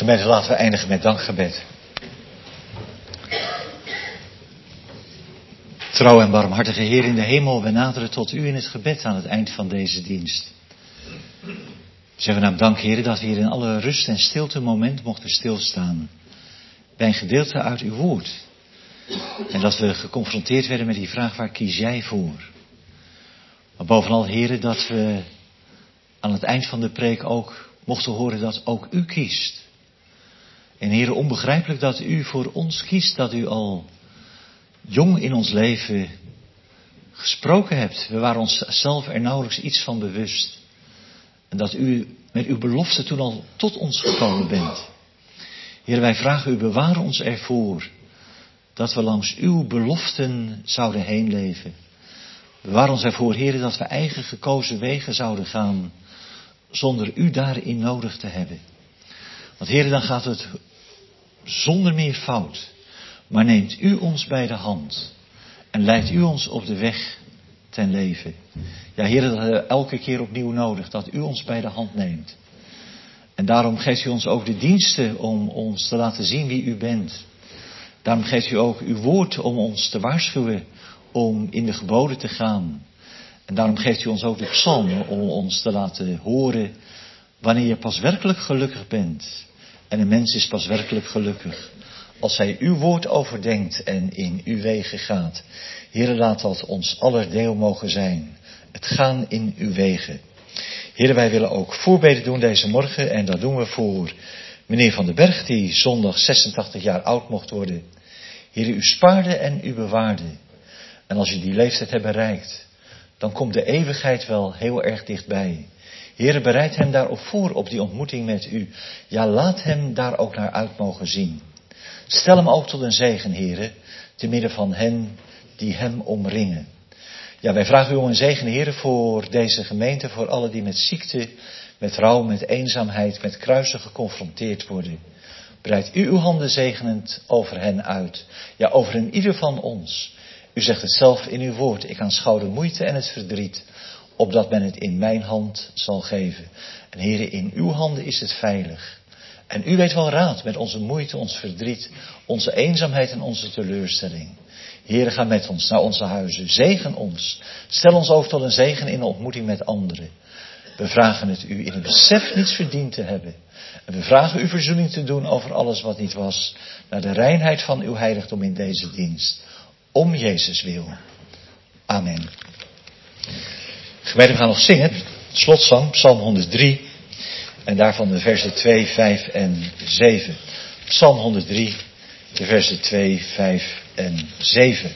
Gemeente, laten we eindigen met dankgebed. Trouw en barmhartige Heer in de hemel, we naderen tot u in het gebed aan het eind van deze dienst. We zeggen nou dank, Heer, dat we hier in alle rust en stilte moment mochten stilstaan bij een gedeelte uit uw woord. En dat we geconfronteerd werden met die vraag, waar kies jij voor? Maar bovenal, Heer, dat we aan het eind van de preek ook mochten horen dat ook u kiest. En Heer, onbegrijpelijk dat u voor ons kiest, dat u al jong in ons leven gesproken hebt. We waren ons zelf er nauwelijks iets van bewust. En dat u met uw belofte toen al tot ons gekomen bent. Heer, wij vragen u, bewaar ons ervoor dat we langs uw beloften zouden heen leven. Bewaar ons ervoor, Heer, dat we eigen gekozen wegen zouden gaan zonder u daarin nodig te hebben. Want Heer, dan gaat het zonder meer fout. Maar neemt u ons bij de hand en leidt u ons op de weg ten leven. Ja, Heer, dat hebben we elke keer opnieuw nodig, dat u ons bij de hand neemt. En daarom geeft u ons ook de diensten om ons te laten zien wie u bent. Daarom geeft u ook uw woord om ons te waarschuwen om in de geboden te gaan. En daarom geeft u ons ook de psalmen om ons te laten horen wanneer je pas werkelijk gelukkig bent. En een mens is pas werkelijk gelukkig als hij uw woord overdenkt en in uw wegen gaat. Heere, laat dat ons aller deel mogen zijn. Het gaan in uw wegen. Heere, wij willen ook voorbeden doen deze morgen. En dat doen we voor meneer Van den Berg, die zondag zesentachtig jaar oud mocht worden. Heere, u spaarde en u bewaarde. En als u die leeftijd hebt bereikt, dan komt de eeuwigheid wel heel erg dichtbij. Heere, bereid hem daarop voor, op die ontmoeting met u. Ja, laat hem daar ook naar uit mogen zien. Stel hem ook tot een zegen, Heere, te midden van hen die hem omringen. Ja, wij vragen u om een zegen, Heere, voor deze gemeente, voor allen die met ziekte, met rouw, met eenzaamheid, met kruisen geconfronteerd worden. Breid u uw handen zegenend over hen uit. Ja, over een ieder van ons. U zegt het zelf in uw woord, ik aanschouw de moeite en het verdriet, opdat men het in mijn hand zal geven. En Heere, in uw handen is het veilig. En u weet wel raad met onze moeite, ons verdriet, onze eenzaamheid en onze teleurstelling. Heere, ga met ons naar onze huizen. Zegen ons. Stel ons ook tot een zegen in de ontmoeting met anderen. We vragen het u in het besef niets verdiend te hebben. En we vragen u verzoening te doen over alles wat niet was. Naar de reinheid van uw heiligdom in deze dienst. Om Jezus wil. Amen. Gemeente, we gaan nog zingen. Slotzang, Psalm honderddrie. En daarvan de versen twee, vijf en zeven. Psalm honderddrie, de versen twee, vijf en zeven.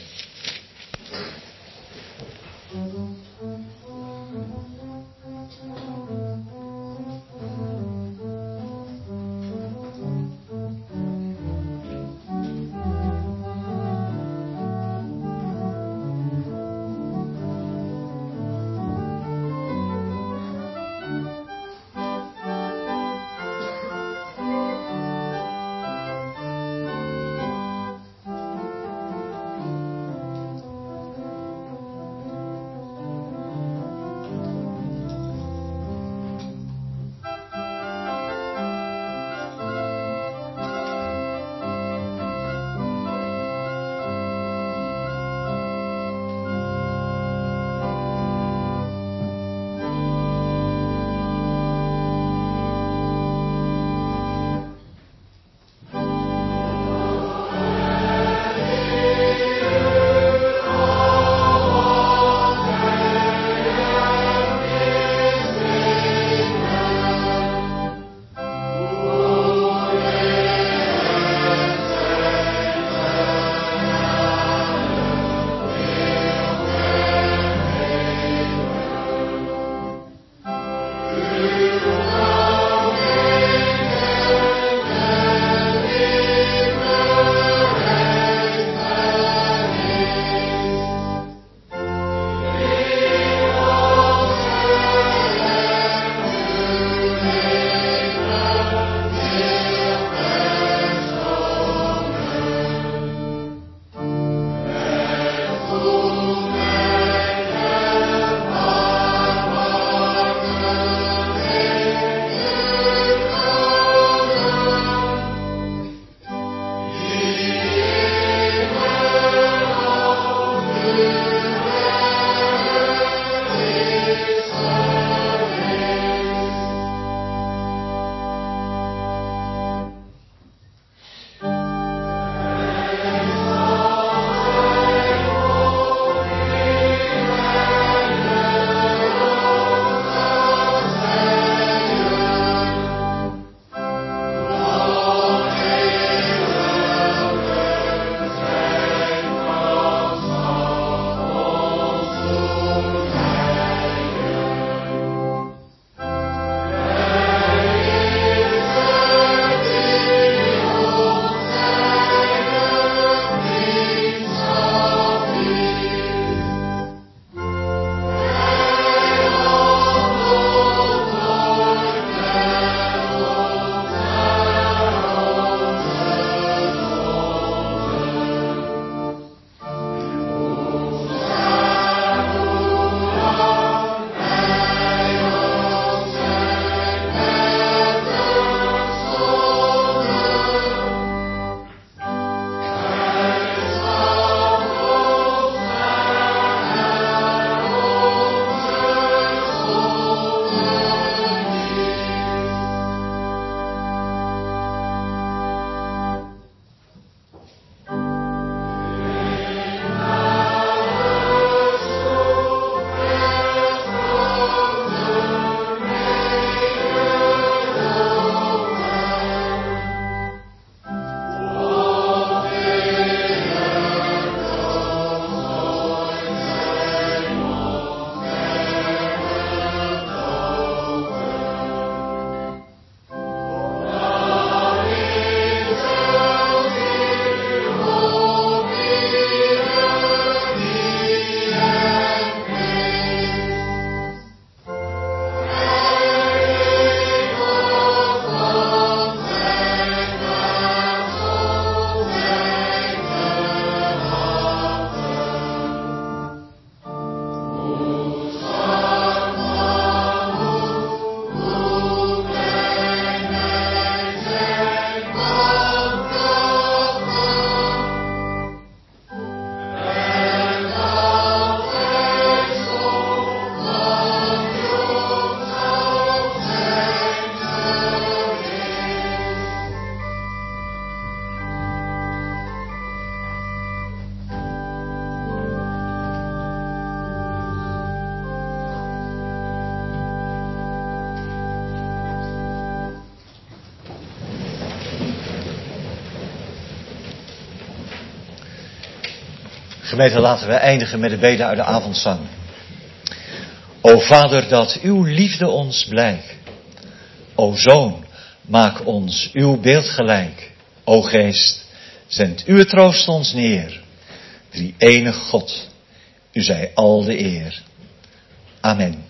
Gemeente, laten we eindigen met de bede uit de avondzang. O Vader, dat uw liefde ons blijkt. O Zoon, maak ons uw beeld gelijk. O Geest, zend uw troost ons neer. Drie enig God, u zij al de eer. Amen.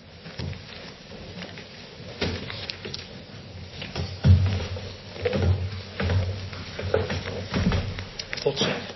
Tot ziens.